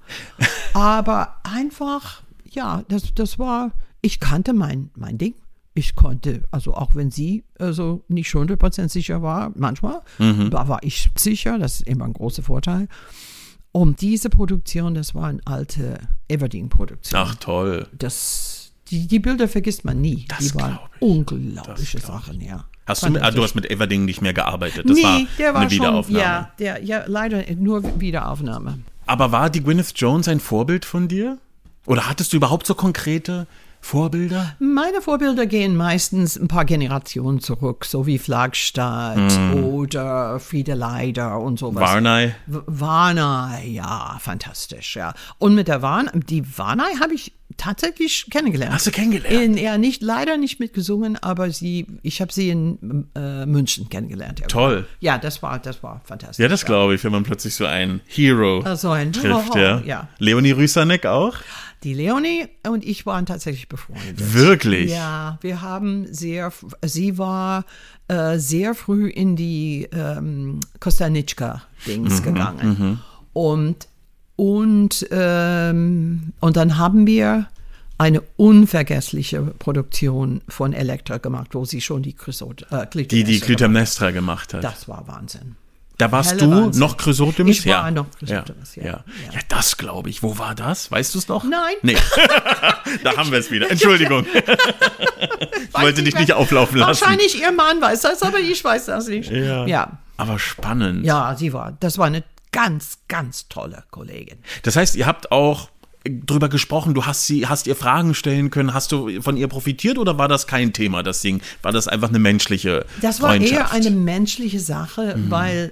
aber einfach, das war, ich kannte mein Ding. Ich konnte, also auch wenn sie also nicht 100% sicher war, manchmal, da war ich sicher, das ist immer ein großer Vorteil. Und diese Produktion, das war eine alte Everdeen-Produktion. Ach toll. Die Bilder vergisst man nie. Das Die waren unglaubliche Sachen, ja. Du hast mit Everdeen nicht mehr gearbeitet. Das war eine Wiederaufnahme. Leider nur Wiederaufnahme. Aber war die Gwyneth Jones ein Vorbild von dir? Oder hattest du überhaupt so konkrete Vorbilder? Meine Vorbilder gehen meistens ein paar Generationen zurück, so wie Flagstadt oder Friede Leider und sowas. Warnay, ja, fantastisch, ja. Und mit der die Warnay habe ich tatsächlich kennengelernt. Hast du kennengelernt? Leider nicht mitgesungen, aber ich habe sie in München kennengelernt. Irgendwann. Toll. Ja, das war fantastisch. Ja, das glaube ich, wenn man plötzlich so einen Hero trifft. Ja. Leonie Rüsanek auch? Die Leonie und ich waren tatsächlich befreundet. Wirklich? Ja, wir haben sie war sehr früh in die Kostanitschka-Dings gegangen. Und dann haben wir eine unvergessliche Produktion von Elektra gemacht, wo sie schon die Clytemnestra gemacht hat. Das war Wahnsinn. Da warst du Wahnsinn. Noch Chrysotemis? Ich war noch Chrysotemis, ja. Ja, das glaube ich. Wo war das? Weißt du es noch? Nein. Nee. Da haben wir es wieder. Entschuldigung. Ich wollte dich nicht auflaufen lassen. Wahrscheinlich ihr Mann weiß das, aber ich weiß das nicht. Ja. Aber spannend. Ja, das war eine ganz, ganz tolle Kollegin. Das heißt, ihr habt auch drüber gesprochen, du hast ihr Fragen stellen können, hast du von ihr profitiert oder war das kein Thema, das Ding? War das einfach eine menschliche Das war eher eine menschliche Sache, weil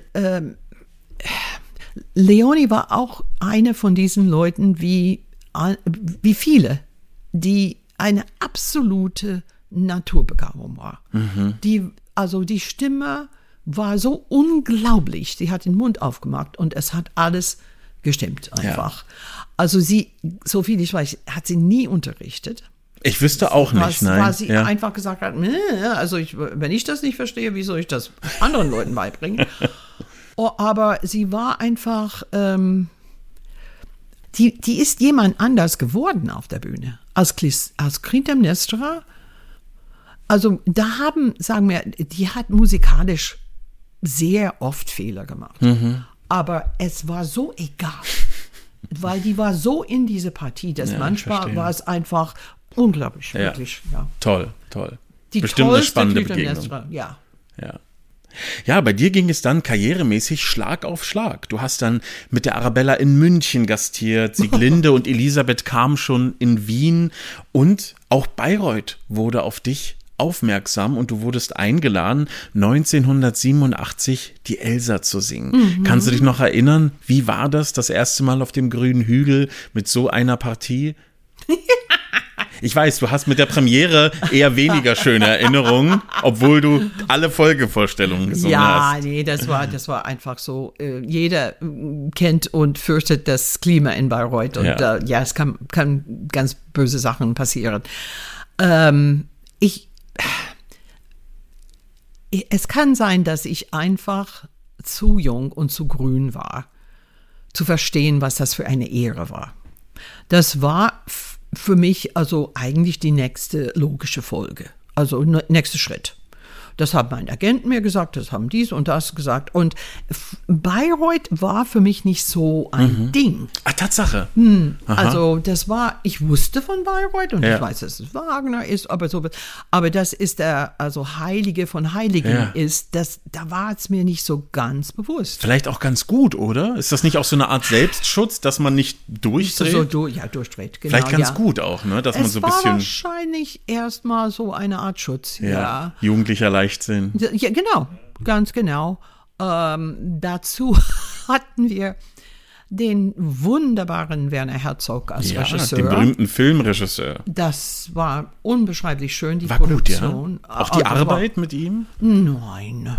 Leonie war auch eine von diesen Leuten wie viele, die eine absolute Naturbegabung war. Die Stimme war so unglaublich, sie hat den Mund aufgemacht und es hat alles gestimmt einfach. Also so viel ich weiß, hat sie nie unterrichtet. Ich wüsste auch nicht, nein. Weil sie einfach gesagt hat, also wenn ich das nicht verstehe, wie soll ich das anderen Leuten beibringen? Aber sie war einfach, die ist jemand anders geworden auf der Bühne. Als Clytemnestra, also die hat musikalisch sehr oft Fehler gemacht. Aber es war so egal, weil die war so in diese Partie, dass manchmal war es einfach unglaublich, wirklich. Ja. Toll. Die bestimmt eine spannende Begegnung. Ja. Ja, bei dir ging es dann karrieremäßig Schlag auf Schlag. Du hast dann mit der Arabella in München gastiert, Sieglinde und Elisabeth kamen schon in Wien und auch Bayreuth wurde auf dich aufmerksam und du wurdest eingeladen, 1987 die Elsa zu singen. Kannst du dich noch erinnern, wie war das erste Mal auf dem grünen Hügel mit so einer Partie? Ich weiß, du hast mit der Premiere eher weniger schöne Erinnerungen, obwohl du alle Folgevorstellungen gesungen hast. Ja, nee, das war einfach so. Jeder kennt und fürchtet das Klima in Bayreuth. Und es kann ganz böse Sachen passieren. Es kann sein, dass ich einfach zu jung und zu grün war, zu verstehen, was das für eine Ehre war. Das war für mich also eigentlich die nächste logische Folge, also nächster Schritt. Das hat mein Agent mir gesagt, das haben dies und das gesagt. Und Bayreuth war für mich nicht so ein Ding. Ah, Tatsache. Also das war, ich wusste von Bayreuth und ich weiß, dass es Wagner ist, aber das ist der, also Heilige von Heiligen ist, da war es mir nicht so ganz bewusst. Vielleicht auch ganz gut, oder? Ist das nicht auch so eine Art Selbstschutz, dass man nicht durchdreht? Durchdreht, genau. Vielleicht ganz gut auch, ne? Dass man so ein bisschen. Es war wahrscheinlich erstmal so eine Art Schutz, jugendlicher Leichtsinn. Ja, genau, ganz genau. Dazu hatten wir den wunderbaren Werner Herzog als Regisseur. Den berühmten Filmregisseur. Das war unbeschreiblich schön, die war Produktion. Gut, ja? Auch die Arbeit mit ihm? Nein.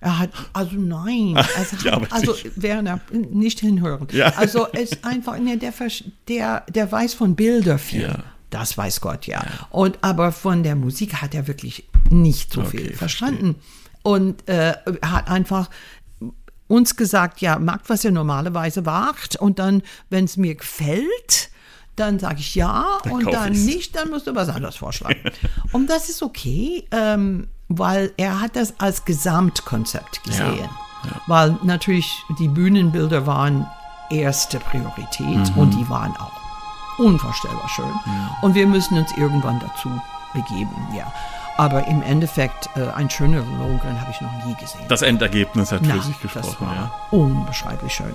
Werner, nicht hinhören. Ja. Also es ist einfach, der weiß von Bilder viel. Ja. Das weiß Gott, ja. Aber von der Musik hat er wirklich nicht so viel verstanden. Und hat einfach uns gesagt, macht, was ihr normalerweise macht. Und dann, wenn es mir gefällt, dann sage ich ja. Und dann nicht, dann musst du was anderes vorschlagen. Und das ist okay, weil er hat das als Gesamtkonzept gesehen. Ja. Weil natürlich die Bühnenbilder waren erste Priorität und die waren auch unvorstellbar schön. Und wir müssen uns irgendwann dazu begeben, Aber im Endeffekt, ein schöneren Lohengrin habe ich noch nie gesehen. Das Endergebnis hat für sich gesprochen, das war unbeschreiblich schön,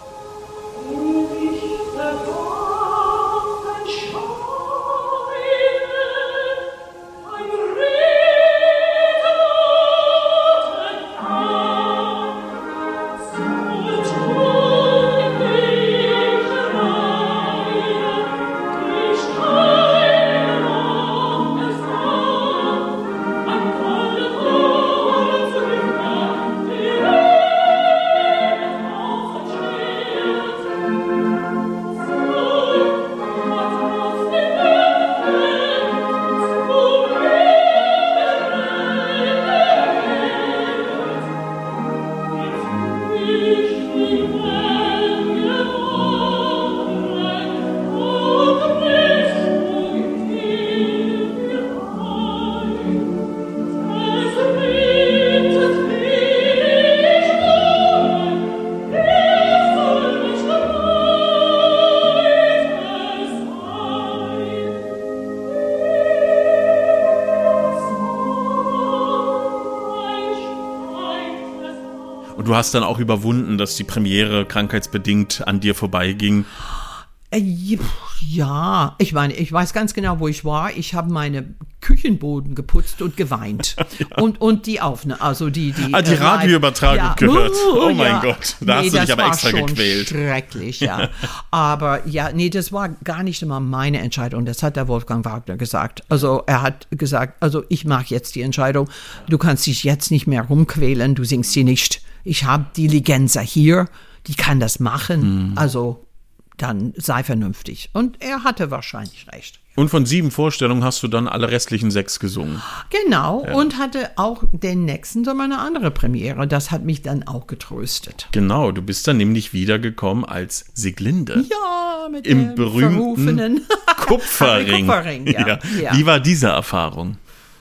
Und du hast dann auch überwunden, dass die Premiere krankheitsbedingt an dir vorbeiging. Ja, ich meine, ich weiß ganz genau, wo ich war. Ich habe meine Küchenboden geputzt und geweint. Und die Aufnahme, also die Radioübertragung gehört. Oh mein Gott, da hast du dich aber extra gequält. Schrecklich, ja. Aber das war gar nicht immer meine Entscheidung. Das hat der Wolfgang Wagner gesagt. Also er hat gesagt, also ich mache jetzt die Entscheidung. Du kannst dich jetzt nicht mehr rumquälen, du singst sie nicht. Ich habe die Ligenza hier, die kann das machen. Also dann sei vernünftig. Und er hatte wahrscheinlich recht. Und von 7 Vorstellungen hast du dann alle restlichen 6 gesungen. Genau, und hatte auch den nächsten Sommer eine andere Premiere. Das hat mich dann auch getröstet. Genau, du bist dann nämlich wiedergekommen als Sieglinde. Ja, mit im berühmten Kupferring. Ja. Wie war diese Erfahrung?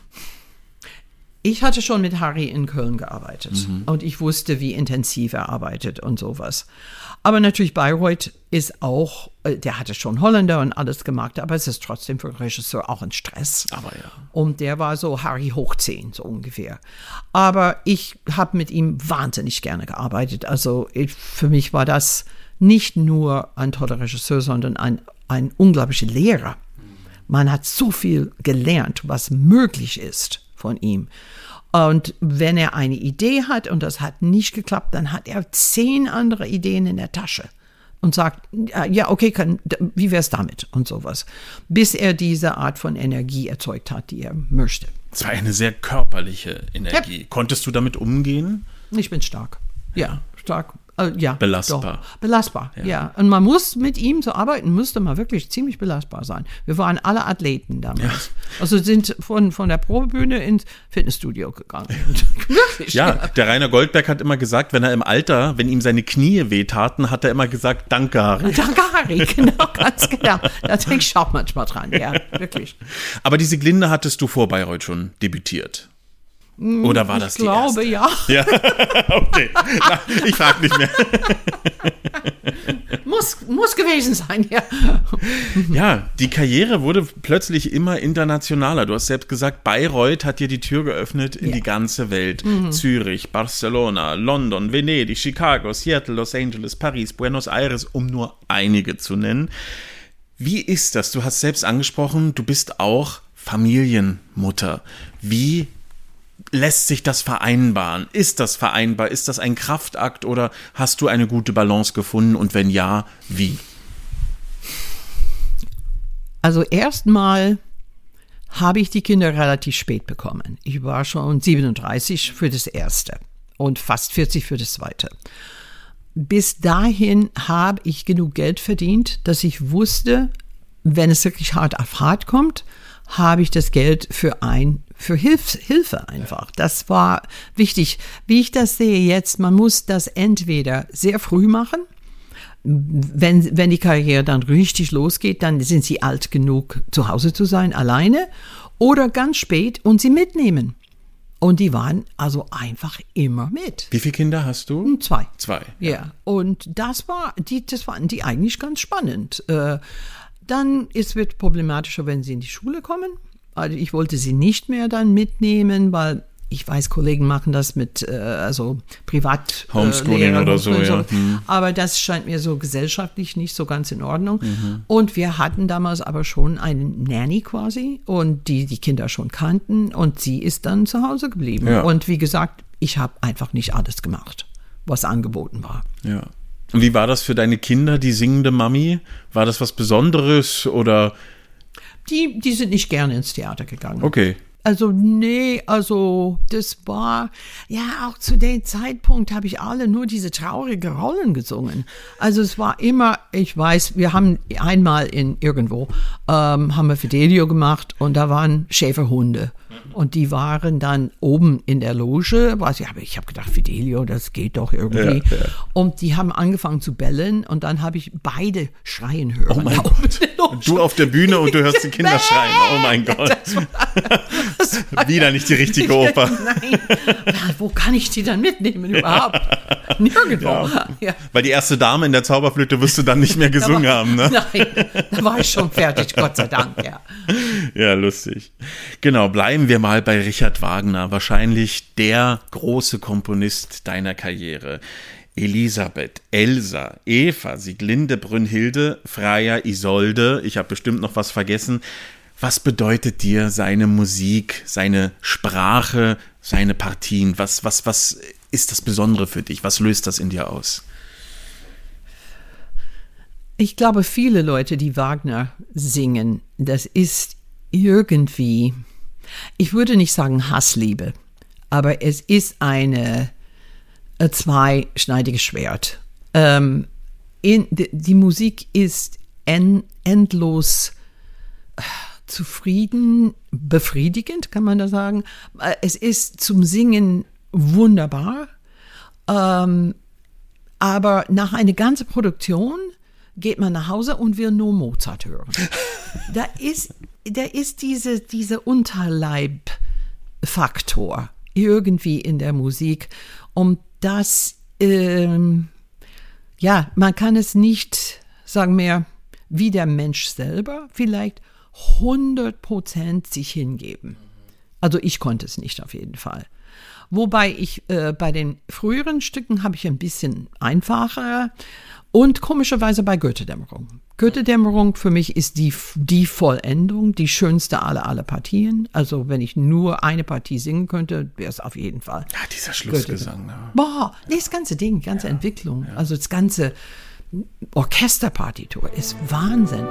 Ich hatte schon mit Harry in Köln gearbeitet und ich wusste, wie intensiv er arbeitet und sowas. Aber natürlich Bayreuth ist auch, der hatte schon Holländer und alles gemacht, aber es ist trotzdem für den Regisseur auch ein Stress. Aber ja. Und der war so Harry hoch 10, so ungefähr. Aber ich habe mit ihm wahnsinnig gerne gearbeitet. Also für mich war das nicht nur ein toller Regisseur, sondern ein unglaublicher Lehrer. Man hat so viel gelernt, was möglich ist von ihm. Und wenn er eine Idee hat und das hat nicht geklappt, dann hat er 10 andere Ideen in der Tasche und sagt, ja, okay, wie wär's damit und sowas, bis er diese Art von Energie erzeugt hat, die er möchte. Es war eine sehr körperliche Energie. Ja. Konntest du damit umgehen? Ich bin stark. Ja, stark. Ja, belastbar. Doch. Belastbar, ja. Und man muss mit ihm zu arbeiten, müsste man wirklich ziemlich belastbar sein. Wir waren alle Athleten damals. Ja. Also sind von der Probebühne ins Fitnessstudio gegangen. Wirklich. Ja, der Rainer Goldberg hat immer gesagt, wenn ihm seine Knie wehtaten, hat er immer gesagt, danke, Harry. Danke, Harry, genau, ganz genau. Da denke ich auch manchmal dran, ja, wirklich. Aber die Sieglinde hattest du vor Bayreuth schon debütiert? Oder war das die erste? Ich glaube, ja. Ja, okay. Na, ich frage nicht mehr. Muss gewesen sein, ja. Ja, die Karriere wurde plötzlich immer internationaler. Du hast selbst gesagt, Bayreuth hat dir die Tür geöffnet in die ganze Welt. Zürich, Barcelona, London, Venedig, Chicago, Seattle, Los Angeles, Paris, Buenos Aires, um nur einige zu nennen. Wie ist das? Du hast selbst angesprochen, du bist auch Familienmutter. Wie lässt sich das vereinbaren? Ist das vereinbar? Ist das ein Kraftakt oder hast du eine gute Balance gefunden und wenn ja, wie? Also erstmal habe ich die Kinder relativ spät bekommen. Ich war schon 37 für das erste und fast 40 für das zweite. Bis dahin habe ich genug Geld verdient, dass ich wusste, wenn es wirklich hart auf hart kommt, habe ich das Geld für Hilfe einfach. Das war wichtig. Wie ich das sehe jetzt, man muss das entweder sehr früh machen, wenn die Karriere dann richtig losgeht, dann sind sie alt genug, zu Hause zu sein, alleine, oder ganz spät und sie mitnehmen. Und die waren also einfach immer mit. Wie viele Kinder hast du? 2. 2. Ja. Und das fanden die eigentlich ganz spannend. Dann wird problematischer, wenn sie in die Schule kommen. Also ich wollte sie nicht mehr dann mitnehmen, weil ich weiß, Kollegen machen das mit Privat Homeschooling oder so, ja. Aber das scheint mir so gesellschaftlich nicht so ganz in Ordnung. Und wir hatten damals aber schon eine Nanny quasi und die Kinder schon kannten und sie ist dann zu Hause geblieben. Ja. Und wie gesagt, ich habe einfach nicht alles gemacht, was angeboten war. Ja. Und wie war das für deine Kinder, die singende Mami? War das was Besonderes oder? Die sind nicht gerne ins Theater gegangen. Okay. Also das war, ja, auch zu dem Zeitpunkt habe ich alle nur diese traurige Rollen gesungen. Also es war immer, ich weiß, wir haben einmal haben wir Fidelio gemacht und da waren Schäferhunde. Und die waren dann oben in der Loge. Ich habe gedacht, Fidelio, das geht doch irgendwie. Ja, ja. Und die haben angefangen zu bellen und dann habe ich beide schreien hören. Oh mein Gott. Du auf der Bühne und du hörst die Kinder schreien. Oh mein Gott. Das war wieder nicht die richtige Oper. Nein. Wo kann ich die dann mitnehmen überhaupt? Nirgendwo. Ja. Ja. Weil die erste Dame in der Zauberflöte wirst du dann nicht mehr gesungen haben, ne? Nein, da war ich schon fertig, Gott sei Dank, ja. Ja, lustig. Genau, bleiben wir mal bei Richard Wagner, wahrscheinlich der große Komponist deiner Karriere. Elisabeth, Elsa, Eva, Sieglinde, Brünnhilde, Freya, Isolde, ich habe bestimmt noch was vergessen. Was bedeutet dir seine Musik, seine Sprache, seine Partien? Was ist das Besondere für dich? Was löst das in dir aus? Ich glaube, viele Leute, die Wagner singen, das ist irgendwie, ich würde nicht sagen Hassliebe, aber es ist ein zweischneidiges Schwert. Die Musik ist endlos befriedigend, kann man da sagen. Es ist zum Singen wunderbar, aber nach einer ganzen Produktion geht man nach Hause und will nur Mozart hören. Da ist diese Unterleib-Faktor irgendwie in der Musik. Und das, man kann es nicht, sagen wir, wie der Mensch selber vielleicht 100% sich hingeben. Also ich konnte es nicht auf jeden Fall. Wobei ich bei den früheren Stücken habe ich ein bisschen einfacher Und komischerweise bei Goethe-Dämmerung. Goethe-Dämmerung für mich ist die Vollendung, die schönste aller Partien. Also wenn ich nur eine Partie singen könnte, wäre es auf jeden Fall. Ja, dieser Schlussgesang. Ja. Boah, das ganze Ding, die ganze Entwicklung, also das ganze Orchesterpartitur ist Wahnsinn.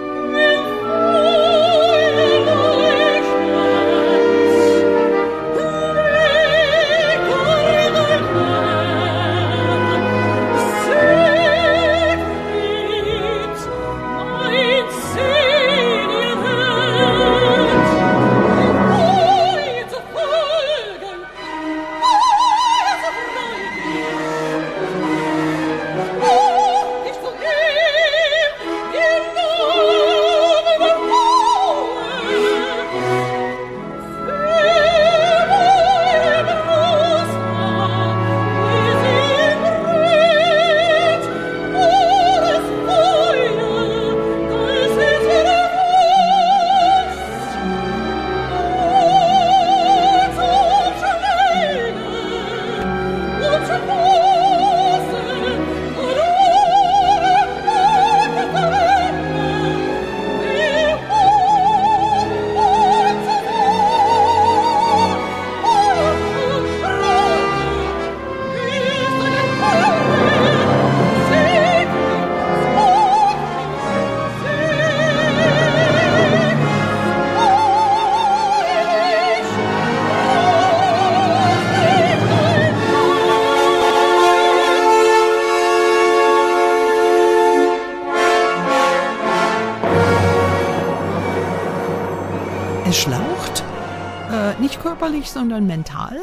Es schlaucht, nicht körperlich, sondern mental.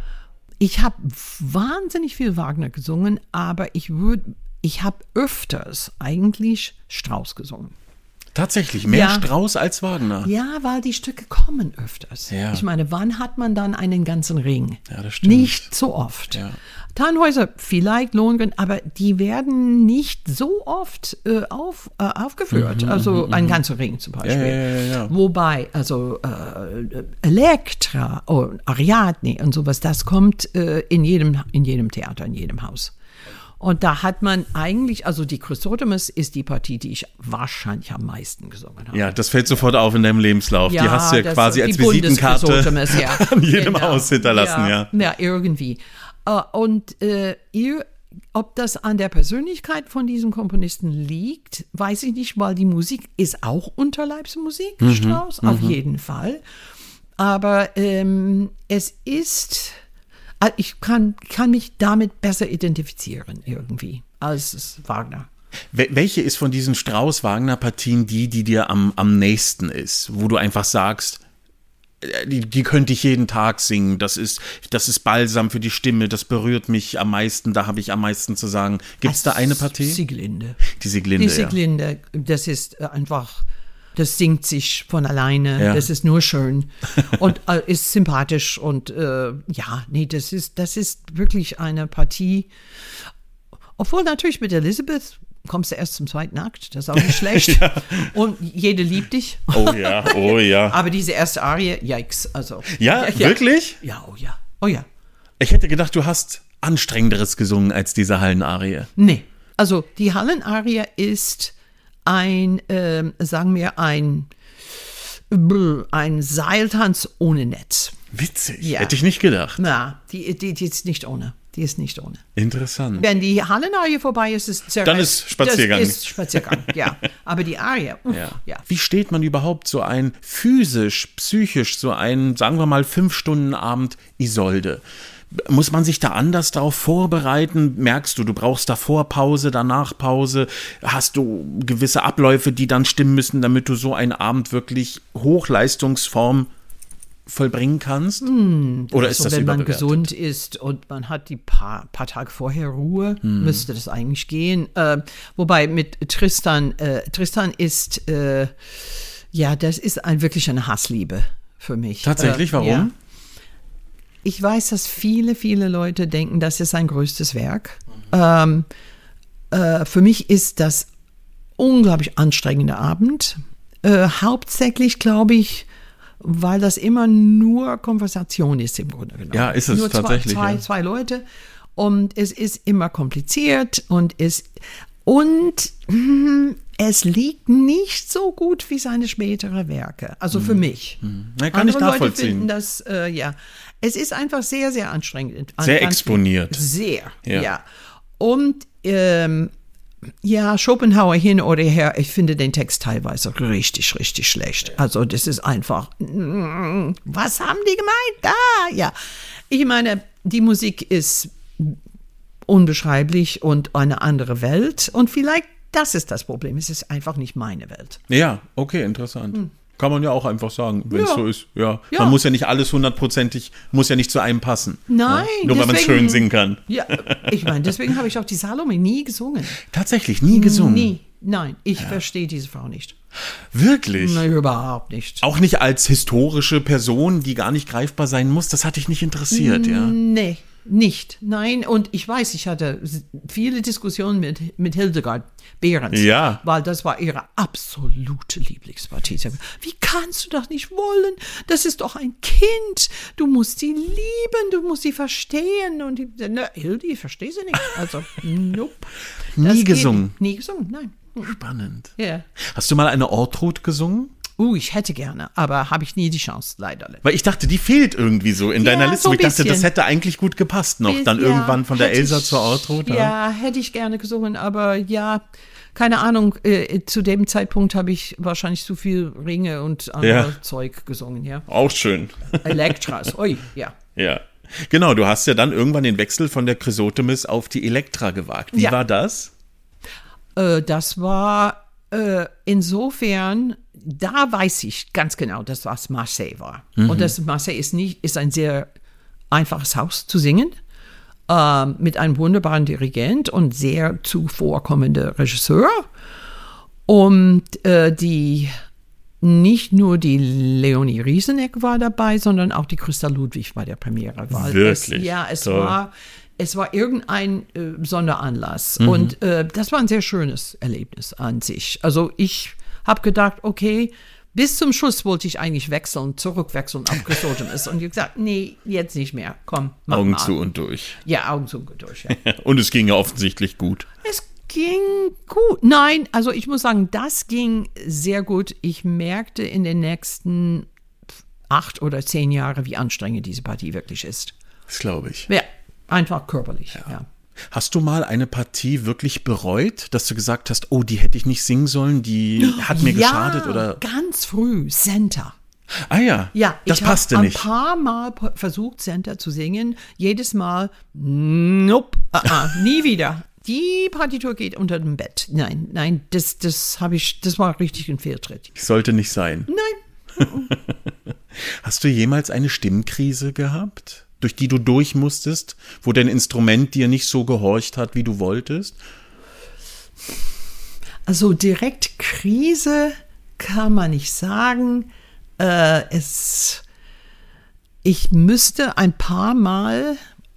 Ich habe wahnsinnig viel Wagner gesungen, aber ich habe öfters eigentlich Strauss gesungen. Tatsächlich, mehr Strauss als Wagner. Ja, weil die Stücke kommen öfters. Ja. Ich meine, wann hat man dann einen ganzen Ring? Ja, das stimmt. Nicht so oft. Ja. Tannhäuser, vielleicht Lohengrin, aber die werden nicht so oft aufgeführt. Also ein ganzer Ring zum Beispiel. Ja. Wobei, also Elektra und Ariadne und sowas, das kommt in jedem Theater, in jedem Haus. Und da hat man eigentlich, also die Chrysothemis ist die Partie, die ich wahrscheinlich am meisten gesungen habe. Ja, das fällt sofort auf in deinem Lebenslauf. Ja, die hast du ja quasi als Visitenkarte an jedem Haus hinterlassen. Ja, irgendwie. Und ob das an der Persönlichkeit von diesem Komponisten liegt, weiß ich nicht, weil die Musik ist auch Unterleibsmusik, Strauss, auf jeden Fall. Aber es ist... Ich kann mich damit besser identifizieren irgendwie als Wagner. Welche ist von diesen Strauss-Wagner-Partien die dir am nächsten ist, wo du einfach sagst, die könnte ich jeden Tag singen, das ist Balsam für die Stimme, das berührt mich am meisten, da habe ich am meisten zu sagen. Gibt es da eine Partie? Sieglinde. Die Sieglinde, das ist einfach... Das singt sich von alleine, das ist nur schön und ist sympathisch und das ist wirklich eine Partie. Obwohl natürlich mit Elisabeth kommst du erst zum zweiten Akt, das ist auch nicht schlecht. Und jede liebt dich. Oh ja. Aber diese erste Arie, yikes. Also, ja, wirklich? Ja, oh ja. Ich hätte gedacht, du hast Anstrengenderes gesungen als diese Hallenarie. Nee, also die Hallenarie ist ein Seiltanz ohne Netz. Witzig, hätte ich nicht gedacht. Na, die ist nicht ohne. Interessant. Wenn die Hallenarie vorbei ist, dann ist Spaziergang. Das ist Spaziergang, ja. Aber die Arie, ja. Wie steht man überhaupt so ein physisch, psychisch, so ein, sagen wir mal, 5-Stunden-Abend Isolde? Muss man sich da anders darauf vorbereiten? Merkst du brauchst davor Pause, danach Pause? Hast du gewisse Abläufe, die dann stimmen müssen, damit du so einen Abend wirklich Hochleistungsform vollbringen kannst? Oder ist das wenn man überbewertet? gesund ist und man hat die paar Tage vorher Ruhe, müsste das eigentlich gehen. Wobei mit Tristan ist, das ist wirklich eine Hassliebe für mich. Tatsächlich, warum? Ja. Ich weiß, dass viele Leute denken, das ist sein größtes Werk. Für mich ist das unglaublich anstrengender Abend. Hauptsächlich, glaube ich, weil das immer nur Konversation ist im Grunde genommen. Ja, ist es nur tatsächlich. Zwei Leute und es ist immer kompliziert und Und es liegt nicht so gut wie seine späteren Werke. Also für mich. Ja, kann ich Andere Leute nachvollziehen. finden das, ja. Es ist einfach sehr, sehr anstrengend. Sehr exponiert. Sehr, Ja. ja. Und ja, Schopenhauer hin oder her, ich finde den Text teilweise richtig, richtig schlecht. Also das ist einfach, was haben die gemeint? Da, ja. Ich meine, die Musik ist unbeschreiblich und eine andere Welt. Und vielleicht, das ist das Problem. Es ist einfach nicht meine Welt. Ja, okay, interessant. Kann man ja auch einfach sagen, wenn es Ja. so ist. Ja. Ja. Man muss ja nicht alles 100%, muss ja nicht zu einem passen. Nein. Ja. Nur weil man deswegen- schön singen kann. Ja, ich meine, deswegen habe ich auch die Salome nie gesungen. Tatsächlich, nie gesungen. Nie. Nein, ich verstehe diese Frau nicht. Wirklich? Nein, überhaupt nicht. Auch nicht als historische Person, die gar nicht greifbar sein muss. Das hat dich nicht interessiert, ja? Nee, nicht. Nein, und ich weiß, ich hatte viele Diskussionen mit Hildegard Behrens. Ja. Weil das war ihre absolute Lieblingspartie. Sie sagt, wie kannst du das nicht wollen? Das ist doch ein Kind. Du musst sie lieben, du musst sie verstehen. Und ich, Hildi, ich verstehe sie nicht. Also, nope. Das Nie geht gesungen? nicht. Nie gesungen, nein. Spannend. Ja. Hast du mal eine Ortrud gesungen? Ich hätte gerne, aber habe ich nie die Chance, leider. Weil ich dachte, die fehlt irgendwie so in deiner Liste. so Wo ein ich dachte, das bisschen. hätte eigentlich gut gepasst noch. Dann Ja, irgendwann von der hätte Elsa ich- zur Ortrud. Ja, hätte ich gerne gesungen, aber ja, keine Ahnung. Zu dem Zeitpunkt habe ich wahrscheinlich zu viel Ringe und andere Ja. Zeug gesungen, ja. Auch schön. Elektras, ui, ja. Ja. Genau, du hast ja dann irgendwann den Wechsel von der Chrysotemis auf die Elektra gewagt. Wie Ja. war das? Das war insofern, da weiß ich ganz genau, dass das Marseille war. Und das Marseille ist ein sehr einfaches Haus zu singen, mit einem wunderbaren Dirigent und sehr zuvorkommender Regisseur. Und nicht nur die Leonie Rieseneck war dabei, sondern auch die Christa Ludwig bei der Premiere. Weil Wirklich? Es war irgendein Sonderanlass. Und das war ein sehr schönes Erlebnis an sich. Also ich habe gedacht, okay, bis zum Schluss wollte ich eigentlich zurückwechseln auf Chrysotemis. Und ich habe gesagt, nee, jetzt nicht mehr. Komm, mach Augen mal. zu und durch. Ja, Augen zu und durch, ja. Und es ging ja offensichtlich gut. Es ging gut. Nein, also ich muss sagen, das ging sehr gut. Ich merkte in den nächsten 8 oder 10 Jahren, wie anstrengend diese Partie wirklich ist. Das glaube ich. Ja, einfach körperlich, ja. Hast du mal eine Partie wirklich bereut, dass du gesagt hast, oh, die hätte ich nicht singen sollen, die hat mir geschadet oder? Ganz früh, Center. Ah ja, Ja, das ich passte habe ein nicht. paar Mal versucht, Center zu singen. Jedes Mal, nope, nie wieder. Die Partitur geht unter dem Bett. Nein, das war richtig ein Fehltritt. Sollte nicht sein. Nein. Hast du jemals eine Stimmkrise gehabt, durch die du durch musstest, wo dein Instrument dir nicht so gehorcht hat, wie du wolltest? Also direkt Krise kann man nicht sagen. Ich müsste ein paar Mal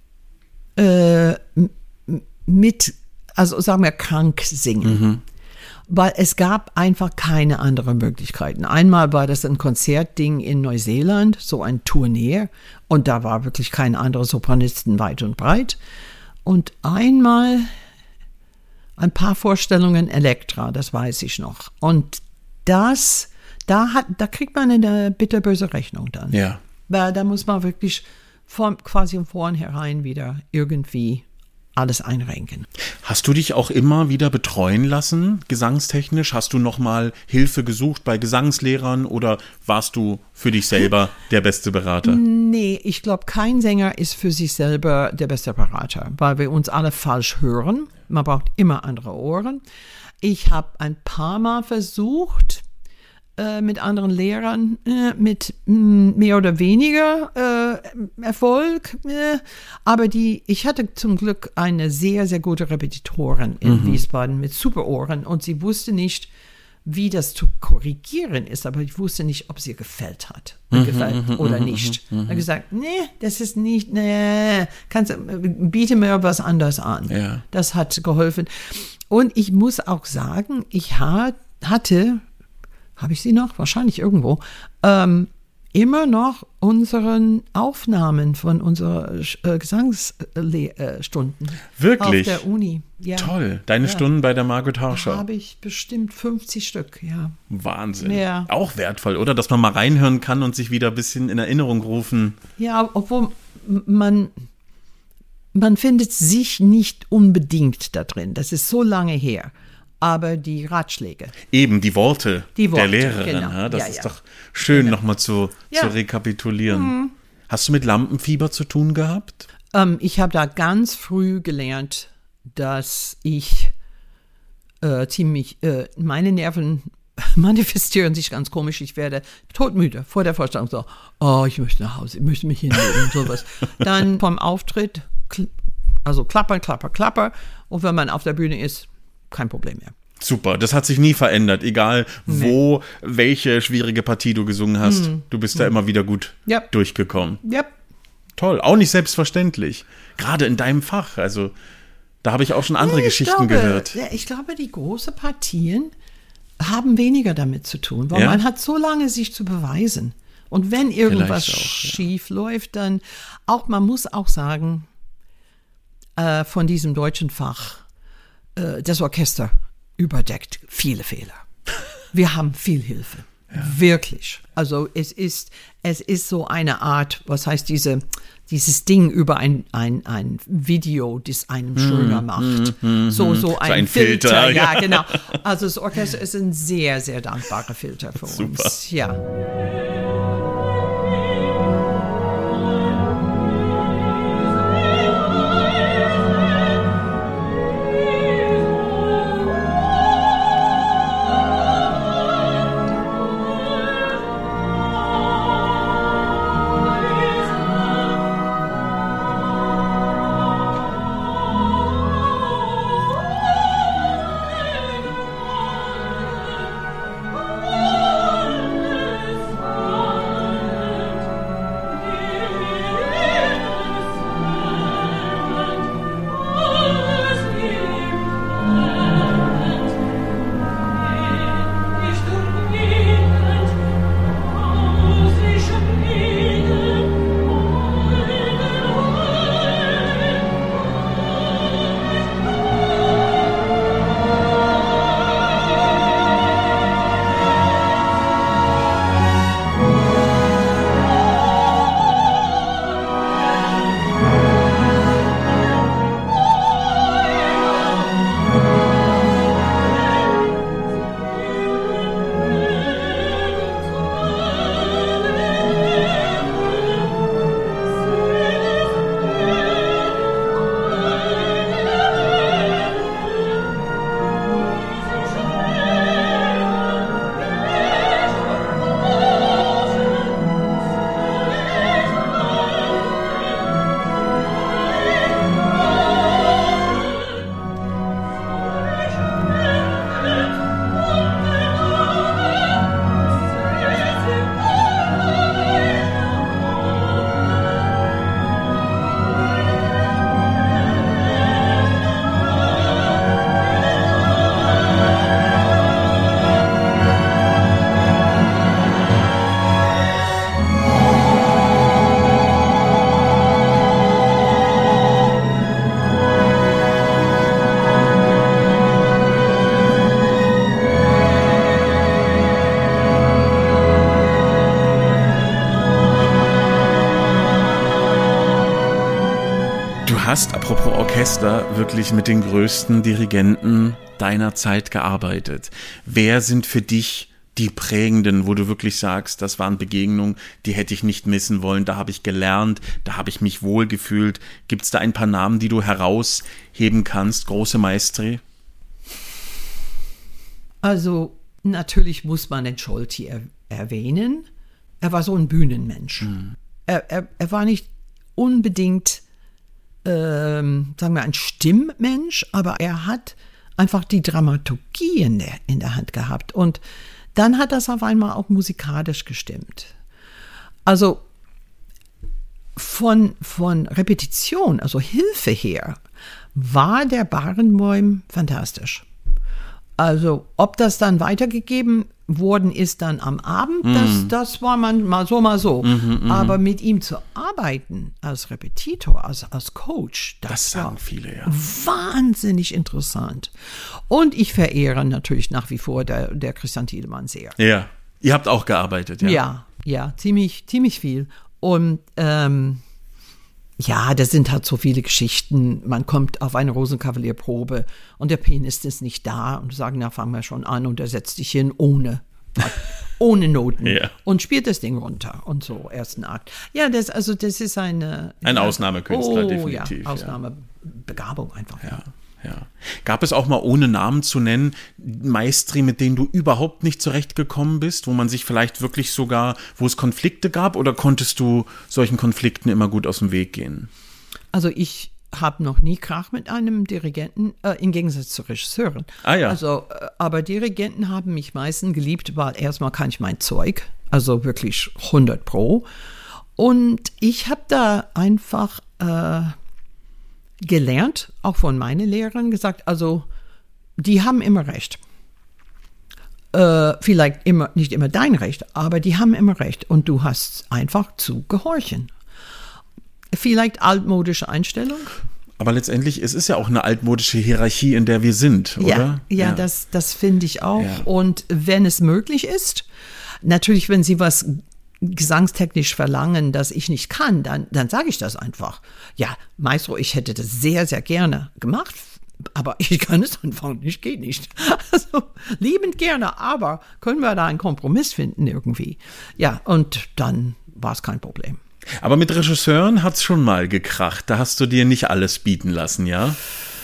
sagen wir, krank singen. Weil es gab einfach keine anderen Möglichkeiten. Einmal war das ein Konzertding in Neuseeland, so ein Tournee, und da war wirklich kein anderer Sopranisten weit und breit. Und einmal ein paar Vorstellungen Elektra, das weiß ich noch. Und da kriegt man eine bitterböse Rechnung dann. Ja. Weil da muss man wirklich quasi von vornherein wieder irgendwie alles einrenken. Hast du dich auch immer wieder betreuen lassen, gesangstechnisch? Hast du nochmal Hilfe gesucht bei Gesangslehrern oder warst du für dich selber der beste Berater? Nee, ich glaube, kein Sänger ist für sich selber der beste Berater, weil wir uns alle falsch hören. Man braucht immer andere Ohren. Ich habe ein paar Mal versucht, mit anderen Lehrern, mit mehr oder weniger Erfolg. Aber ich hatte zum Glück eine sehr, sehr gute Repetitorin in Wiesbaden mit super Ohren und sie wusste nicht, wie das zu korrigieren ist, aber ich wusste nicht, ob sie gefällt hat oder nicht. Ich habe gesagt, nee, das ist nicht, biete mir was anderes an. Ja. Das hat geholfen. Und ich muss auch sagen, ich hatte, habe ich sie noch? Wahrscheinlich irgendwo, immer noch unseren Aufnahmen von unseren Gesangsstunden. Wirklich? Auf der Uni. Ja. Toll. Deine Stunden bei der Margot Da Harscher. habe ich bestimmt 50 Stück, ja. Wahnsinn. Ja. Auch wertvoll, oder? Dass man mal reinhören kann und sich wieder ein bisschen in Erinnerung rufen. Ja, obwohl man findet sich nicht unbedingt da drin. Das ist so lange her. Aber die Ratschläge. Eben, die Worte, Die Worte, der Lehrerin. genau. Ja, das Ja, ist ja. doch schön, nochmal zu Ja. rekapitulieren. Hast du mit Lampenfieber zu tun gehabt? Ich habe da ganz früh gelernt, dass ich meine Nerven manifestieren sich ganz komisch. Ich werde todmüde vor der Vorstellung. So, oh, ich möchte nach Hause, ich möchte mich hinlegen und sowas. Dann vom Auftritt, also klapper, klapper, klapper. Und wenn man auf der Bühne ist, kein Problem mehr. Super, das hat sich nie verändert, egal welche schwierige Partie du gesungen hast. Du bist da immer wieder gut Ja. durchgekommen. Ja, Toll, auch nicht selbstverständlich. Gerade in deinem Fach, also da habe ich auch schon andere Geschichten gehört. Ja, ich glaube, die großen Partien haben weniger damit zu tun, weil Ja? man hat so lange sich zu beweisen. Und wenn irgendwas Vielleicht auch, ja. schief läuft, dann man muss auch sagen, von diesem deutschen Fach, das Orchester überdeckt viele Fehler. Wir haben viel Hilfe. Wirklich. Also es ist so eine Art, was heißt dieses Ding über ein Video, das einem schöner macht. So ein Filter, ja, genau. Also das Orchester ist ein sehr, sehr dankbarer Filter für uns. Ja. Du hast, apropos Orchester, wirklich mit den größten Dirigenten deiner Zeit gearbeitet. Wer sind für dich die prägenden, wo du wirklich sagst, das waren Begegnungen, die hätte ich nicht missen wollen, da habe ich gelernt, da habe ich mich wohlgefühlt. Gibt es da ein paar Namen, die du herausheben kannst, große Maestri? Also natürlich muss man den Scholti erwähnen. Er war so ein Bühnenmensch. Er war nicht unbedingt, sagen wir, ein Stimmmensch, aber er hat einfach die Dramaturgie in der Hand gehabt. Und dann hat das auf einmal auch musikalisch gestimmt. Also von Repetition, also Hilfe her, war der Barenboim fantastisch. Also, ob das dann weitergegeben worden ist dann am Abend, das war mal so. Aber mit ihm zu arbeiten als Repetitor, als Coach, Das sagen viele, ja. wahnsinnig interessant. Und ich verehre natürlich nach wie vor der Christian Thielemann sehr. Ja, ihr habt auch gearbeitet, ja? Ja, ziemlich viel. Und das sind halt so viele Geschichten. Man kommt auf eine Rosenkavalierprobe und der Pianist ist nicht da und sagen, na, fangen wir schon an und er setzt sich hin ohne Noten und spielt das Ding runter und so, ersten Akt. Ja, das ist ein Ausnahmekünstler, definitiv. Ja, Ausnahmebegabung einfach. Ja. Gab es auch mal, ohne Namen zu nennen, Maestri, mit denen du überhaupt nicht zurechtgekommen bist, wo man sich vielleicht wirklich sogar, wo es Konflikte gab, oder konntest du solchen Konflikten immer gut aus dem Weg gehen? Also ich habe noch nie Krach mit einem Dirigenten, im Gegensatz zu Regisseuren. Also, aber Dirigenten haben mich meistens geliebt, weil erstmal kann ich mein Zeug, also wirklich 100%. Und ich habe da einfach gelernt, auch von meinen Lehrern gesagt, also die haben immer recht. Vielleicht nicht immer dein Recht, aber die haben immer recht und du hast einfach zu gehorchen. Vielleicht altmodische Einstellung. Aber letztendlich, es ist ja auch eine altmodische Hierarchie, in der wir sind, oder? Ja. Das finde ich auch. Ja. Und wenn es möglich ist, natürlich, wenn sie was gesangstechnisch verlangen, dass ich nicht kann, dann sage ich das einfach. Ja, Maestro, ich hätte das sehr, sehr gerne gemacht, aber ich kann es einfach nicht, geht nicht. Also liebend gerne, aber können wir da einen Kompromiss finden irgendwie? Ja, und dann war es kein Problem. Aber mit Regisseuren hat es schon mal gekracht. Da hast du dir nicht alles bieten lassen, ja?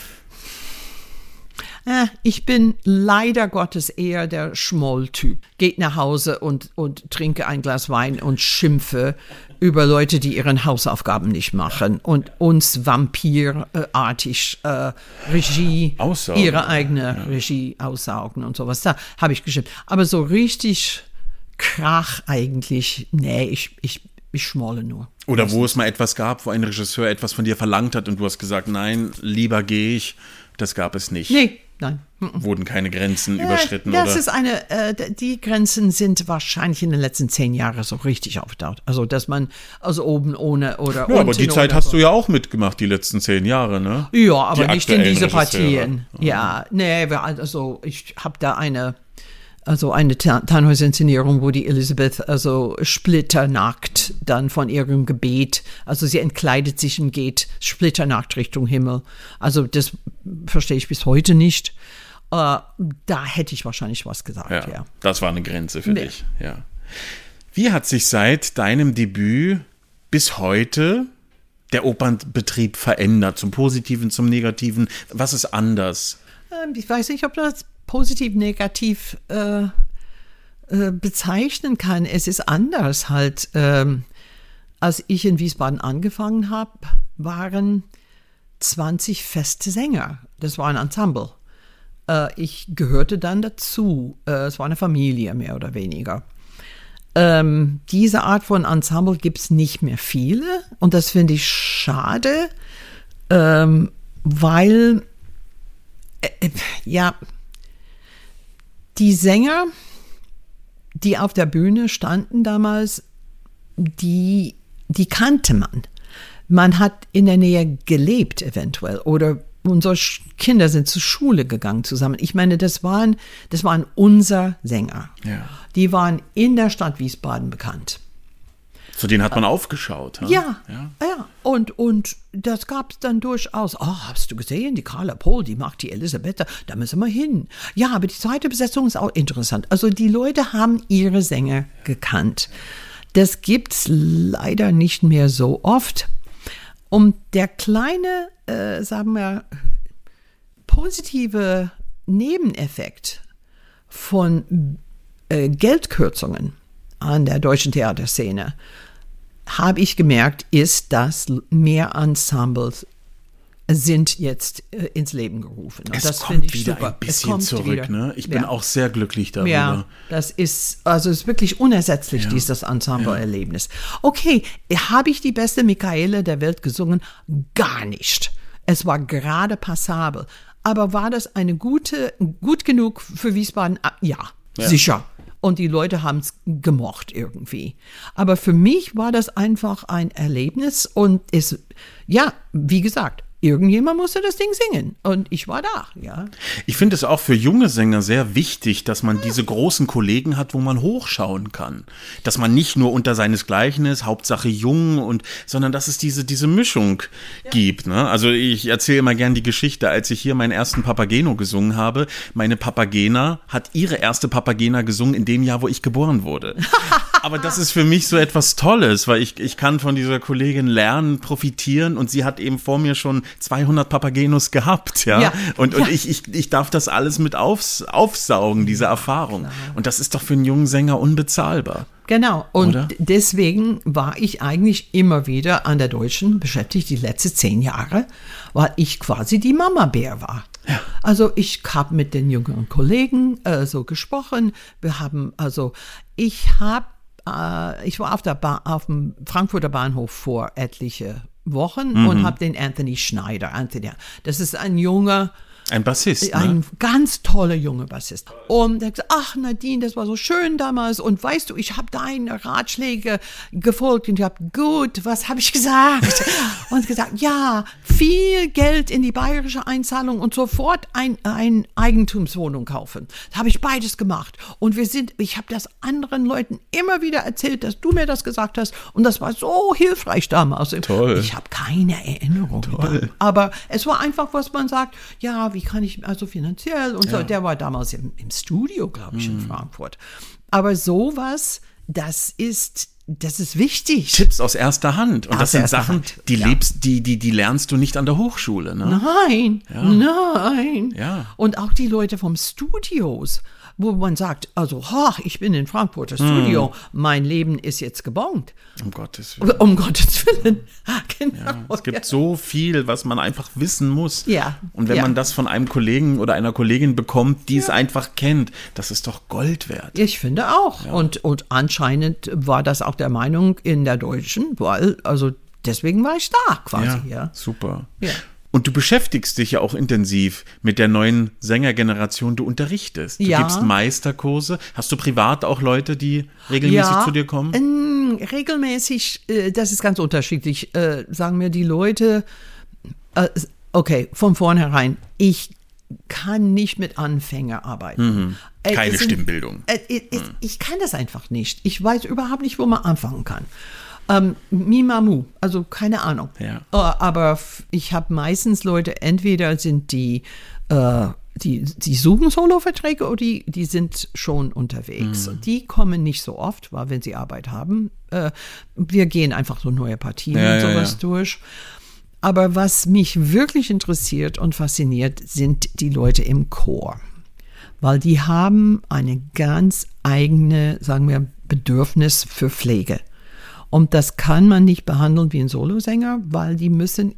Ich bin leider Gottes eher der Schmolltyp. Geht nach Hause und trinke ein Glas Wein und schimpfe über Leute, die ihren Hausaufgaben nicht machen und uns vampirartig Regie, aussaugen. Ihre eigene Regie aussaugen und sowas. Da habe ich geschimpft. Aber so richtig Krach eigentlich, nee, ich schmolle nur. Oder wo es mal etwas gab, wo ein Regisseur etwas von dir verlangt hat und du hast gesagt, nein, lieber gehe ich. Das gab es nicht. Nee, nein. Wurden keine Grenzen überschritten, das oder? Ist die Grenzen sind wahrscheinlich in den letzten 10 Jahren so richtig aufgetaucht. Also, dass man oben ohne oder ja, aber die Zeit hast du ja auch mitgemacht, die letzten 10 Jahre, ne? Ja, aber nicht in diese Partien. Ja, nee, also ich habe da eine Tannhäuser-Inszenierung, wo die Elisabeth splitternackt dann von ihrem Gebet, also sie entkleidet sich und geht splitternackt Richtung Himmel. Also das verstehe ich bis heute nicht. Da hätte ich wahrscheinlich was gesagt, ja. Das war eine Grenze für dich, ja. Wie hat sich seit deinem Debüt bis heute der Opernbetrieb verändert? Zum Positiven, zum Negativen? Was ist anders? Ich weiß nicht, ob das positiv, negativ bezeichnen kann. Es ist anders halt. Als ich in Wiesbaden angefangen habe, waren 20 feste Sänger. Das war ein Ensemble. Ich gehörte dann dazu. Es war eine Familie, mehr oder weniger. Diese Art von Ensemble gibt es nicht mehr viele. Und das finde ich schade, weil die Sänger, die auf der Bühne standen damals, die kannte man. Man hat in der Nähe gelebt eventuell oder unsere Kinder sind zur Schule gegangen zusammen. Ich meine, das waren unsere Sänger. Ja. Die waren in der Stadt Wiesbaden bekannt. Zu denen hat man aufgeschaut. Ja. Und das gab es dann durchaus. Oh, hast du gesehen, die Carla Pohl, die macht die Elisabeth, da müssen wir hin. Ja, aber die zweite Besetzung ist auch interessant. Also die Leute haben ihre Sänger gekannt. Das gibt's leider nicht mehr so oft. Und der kleine, sagen wir, positive Nebeneffekt von Geldkürzungen an der deutschen Theaterszene, habe ich gemerkt, ist, dass mehr Ensembles sind jetzt ins Leben gerufen. Und das finde ich wieder super. Ein bisschen zurück, ne? Ich bin auch sehr glücklich darüber. Ja, das ist wirklich unersetzlich, dieses Ensemble-Erlebnis. Okay, habe ich die beste Michaela der Welt gesungen? Gar nicht. Es war gerade passabel. Aber war das gut genug für Wiesbaden? Ja, sicher. Und die Leute haben es gemocht irgendwie. Aber für mich war das einfach ein Erlebnis und wie gesagt, irgendjemand musste das Ding singen und ich war da, ja. Ich finde es auch für junge Sänger sehr wichtig, dass man diese großen Kollegen hat, wo man hochschauen kann. Dass man nicht nur unter seinesgleichen ist, Hauptsache jung, sondern dass es diese Mischung gibt. Ne? Also ich erzähle immer gern die Geschichte, als ich hier meinen ersten Papageno gesungen habe. Meine Papagena hat ihre erste Papagena gesungen in dem Jahr, wo ich geboren wurde. Aber das ist für mich so etwas Tolles, weil ich kann von dieser Kollegin lernen, profitieren und sie hat eben vor mir schon 200 Papagenos gehabt, ja. Und ich darf das alles mit aufsaugen, diese Erfahrung. Klar. Und das ist doch für einen jungen Sänger unbezahlbar. Genau. Und oder? Deswegen war ich eigentlich immer wieder an der Deutschen beschäftigt, die letzten 10 Jahre, weil ich quasi die Mama-Bär war. Ja. Also ich habe mit den jüngeren Kollegen so gesprochen. Ich war auf dem Frankfurter Bahnhof vor etliche Wochen und habe den Anthony Schneider. Das ist ein Bassist, ein ganz toller junger Bassist. Und er gesagt, ach Nadine, das war so schön damals. Und weißt du, ich habe deine Ratschläge gefolgt. Und ich habe, gut, was habe ich gesagt? Und gesagt, ja, viel Geld in die bayerische Einzahlung und sofort ein Eigentumswohnung kaufen. Da habe ich beides gemacht. Und ich habe das anderen Leuten immer wieder erzählt, dass du mir das gesagt hast. Und das war so hilfreich damals. Toll. Ich habe keine Erinnerung. Toll. Aber es war einfach, was man sagt, ja, wie kann ich, also finanziell und so. Der war damals im Studio, glaube ich, in Frankfurt. Aber sowas, das ist wichtig. Tipps aus erster Hand. Und das sind Sachen, die lernst du nicht an der Hochschule, ne? Nein. Ja. Und auch die Leute vom Studios, wo man sagt, also, ich bin in Frankfurter Studio, mein Leben ist jetzt gebongt. Um Gottes Willen. Um Gottes Willen. Genau. Ja, es gibt so viel, was man einfach wissen muss. Ja. Und wenn man das von einem Kollegen oder einer Kollegin bekommt, die es einfach kennt, das ist doch Gold wert. Ich finde auch. Ja. Und anscheinend war das auch der Meinung in der Deutschen, weil, also deswegen war ich da quasi. Ja, super. Ja. Und du beschäftigst dich ja auch intensiv mit der neuen Sängergeneration. Du unterrichtest. Du gibst Meisterkurse. Hast du privat auch Leute, die regelmäßig zu dir kommen? Regelmäßig, das ist ganz unterschiedlich. Sagen mir die Leute, okay, von vornherein, ich kann nicht mit Anfänger arbeiten. Keine Stimmbildung. Ich kann das einfach nicht. Ich weiß überhaupt nicht, wo man anfangen kann. Mimamu, also keine Ahnung. Ja. Aber ich habe meistens Leute, entweder sind die suchen Solo-Verträge oder die sind schon unterwegs. Die kommen nicht so oft, weil wenn sie Arbeit haben, wir gehen einfach so neue Partien und sowas durch. Aber was mich wirklich interessiert und fasziniert, sind die Leute im Chor. Weil die haben eine ganz eigene, sagen wir, Bedürfnis für Pflege. Und das kann man nicht behandeln wie ein Solosänger, weil die müssen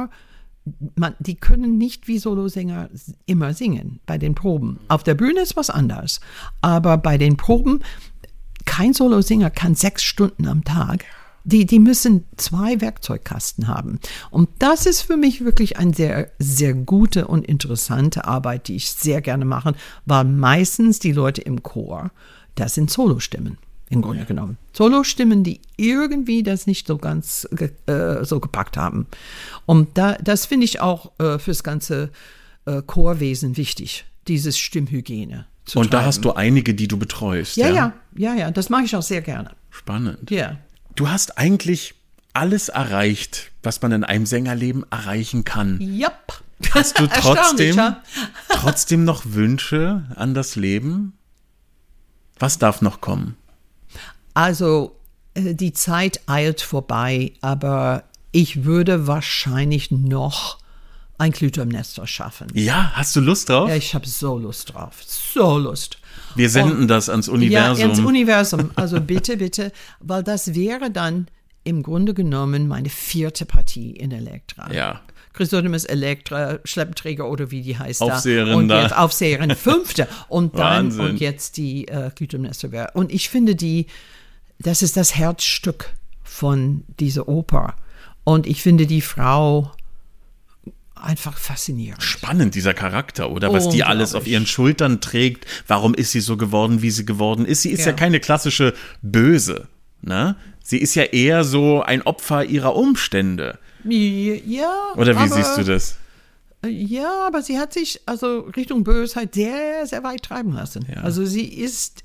die können nicht wie Solosänger immer singen bei den Proben. Auf der Bühne ist was anderes. Aber bei den Proben, kein Solosänger kann 6 Stunden am Tag. Die müssen 2 Werkzeugkasten haben. Und das ist für mich wirklich eine sehr, sehr gute und interessante Arbeit, die ich sehr gerne mache, weil meistens die Leute im Chor, das sind Solostimmen. Im Grunde genommen. Solostimmen, die irgendwie das nicht so ganz so gepackt haben. Und das finde ich auch fürs ganze Chorwesen wichtig, dieses Stimmhygiene zu Und treiben. Da hast du einige, die du betreust. Ja, das mache ich auch sehr gerne. Spannend. Ja. Du hast eigentlich alles erreicht, was man in einem Sängerleben erreichen kann. Yep. Hast du trotzdem noch Wünsche an das Leben? Was darf noch kommen? Also, die Zeit eilt vorbei, aber ich würde wahrscheinlich noch ein Clytemnestra schaffen. Ja, hast du Lust drauf? Ja, ich habe so Lust drauf. So Lust. Wir senden das ans Universum. Ja, ans Universum. Also bitte, weil das wäre dann im Grunde genommen meine 4. Partie in Elektra. Ja. Chrysothemis Elektra, Schleppträger oder wie die heißt Aufseherin da. Und da. jetzt Aufseherin 5. Und dann Wahnsinn. und jetzt die Clytemnestra. Und ich finde das ist das Herzstück von dieser Oper. Und ich finde, die Frau einfach faszinierend. Spannend, dieser Charakter, oder? Was die alles auf ihren Schultern trägt. Warum ist sie so geworden, wie sie geworden ist? Sie ist ja keine klassische Böse, ne? Sie ist ja eher so ein Opfer ihrer Umstände. Ja. Oder wie siehst du das? Ja, aber sie hat sich also Richtung Bösheit sehr, sehr weit treiben lassen. Ja. Also sie ist,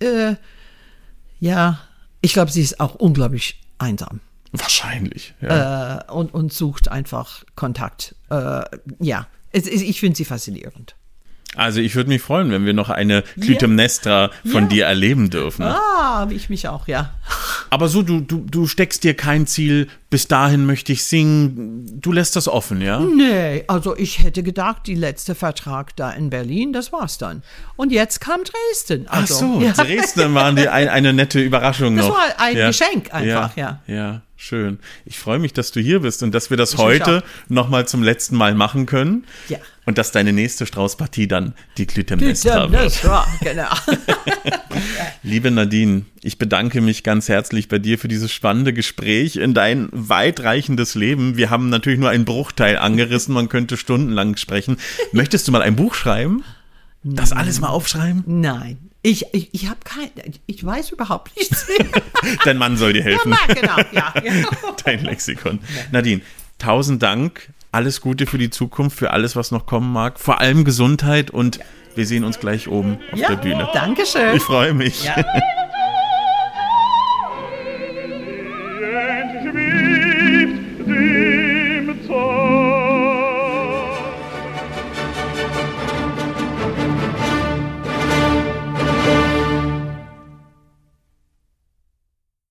ich glaube, sie ist auch unglaublich einsam. Wahrscheinlich, ja. Und sucht einfach Kontakt. Ich finde sie faszinierend. Also ich würde mich freuen, wenn wir noch eine Clytemnestra von dir erleben dürfen. Ich mich auch, ja. Aber so, du steckst dir kein Ziel, bis dahin möchte ich singen, du lässt das offen, ja? Nee, also ich hätte gedacht, die letzte Vertrag da in Berlin, das war's dann. Und jetzt kam Dresden. Also, Ach so, Dresden waren die eine nette Überraschung noch. Das war ein Geschenk einfach, ja. Ja, schön. Ich freue mich, dass du hier bist und dass wir das heute nochmal zum letzten Mal machen können. Ja. Und dass deine nächste Straußpartie dann die Clytemnestra wird. Genau. Liebe Nadine, ich bedanke mich ganz herzlich bei dir für dieses spannende Gespräch in dein weitreichendes Leben. Wir haben natürlich nur einen Bruchteil angerissen, man könnte stundenlang sprechen. Möchtest du mal ein Buch schreiben? Das alles mal aufschreiben? Nein. Ich weiß überhaupt nichts. Dein Mann soll dir helfen. Ja, genau, ja. Dein Lexikon. Nadine, 1000 Dank. Alles Gute für die Zukunft, für alles, was noch kommen mag. Vor allem Gesundheit und wir sehen uns gleich oben auf der Bühne. Dankeschön. Ich freue mich. Ja.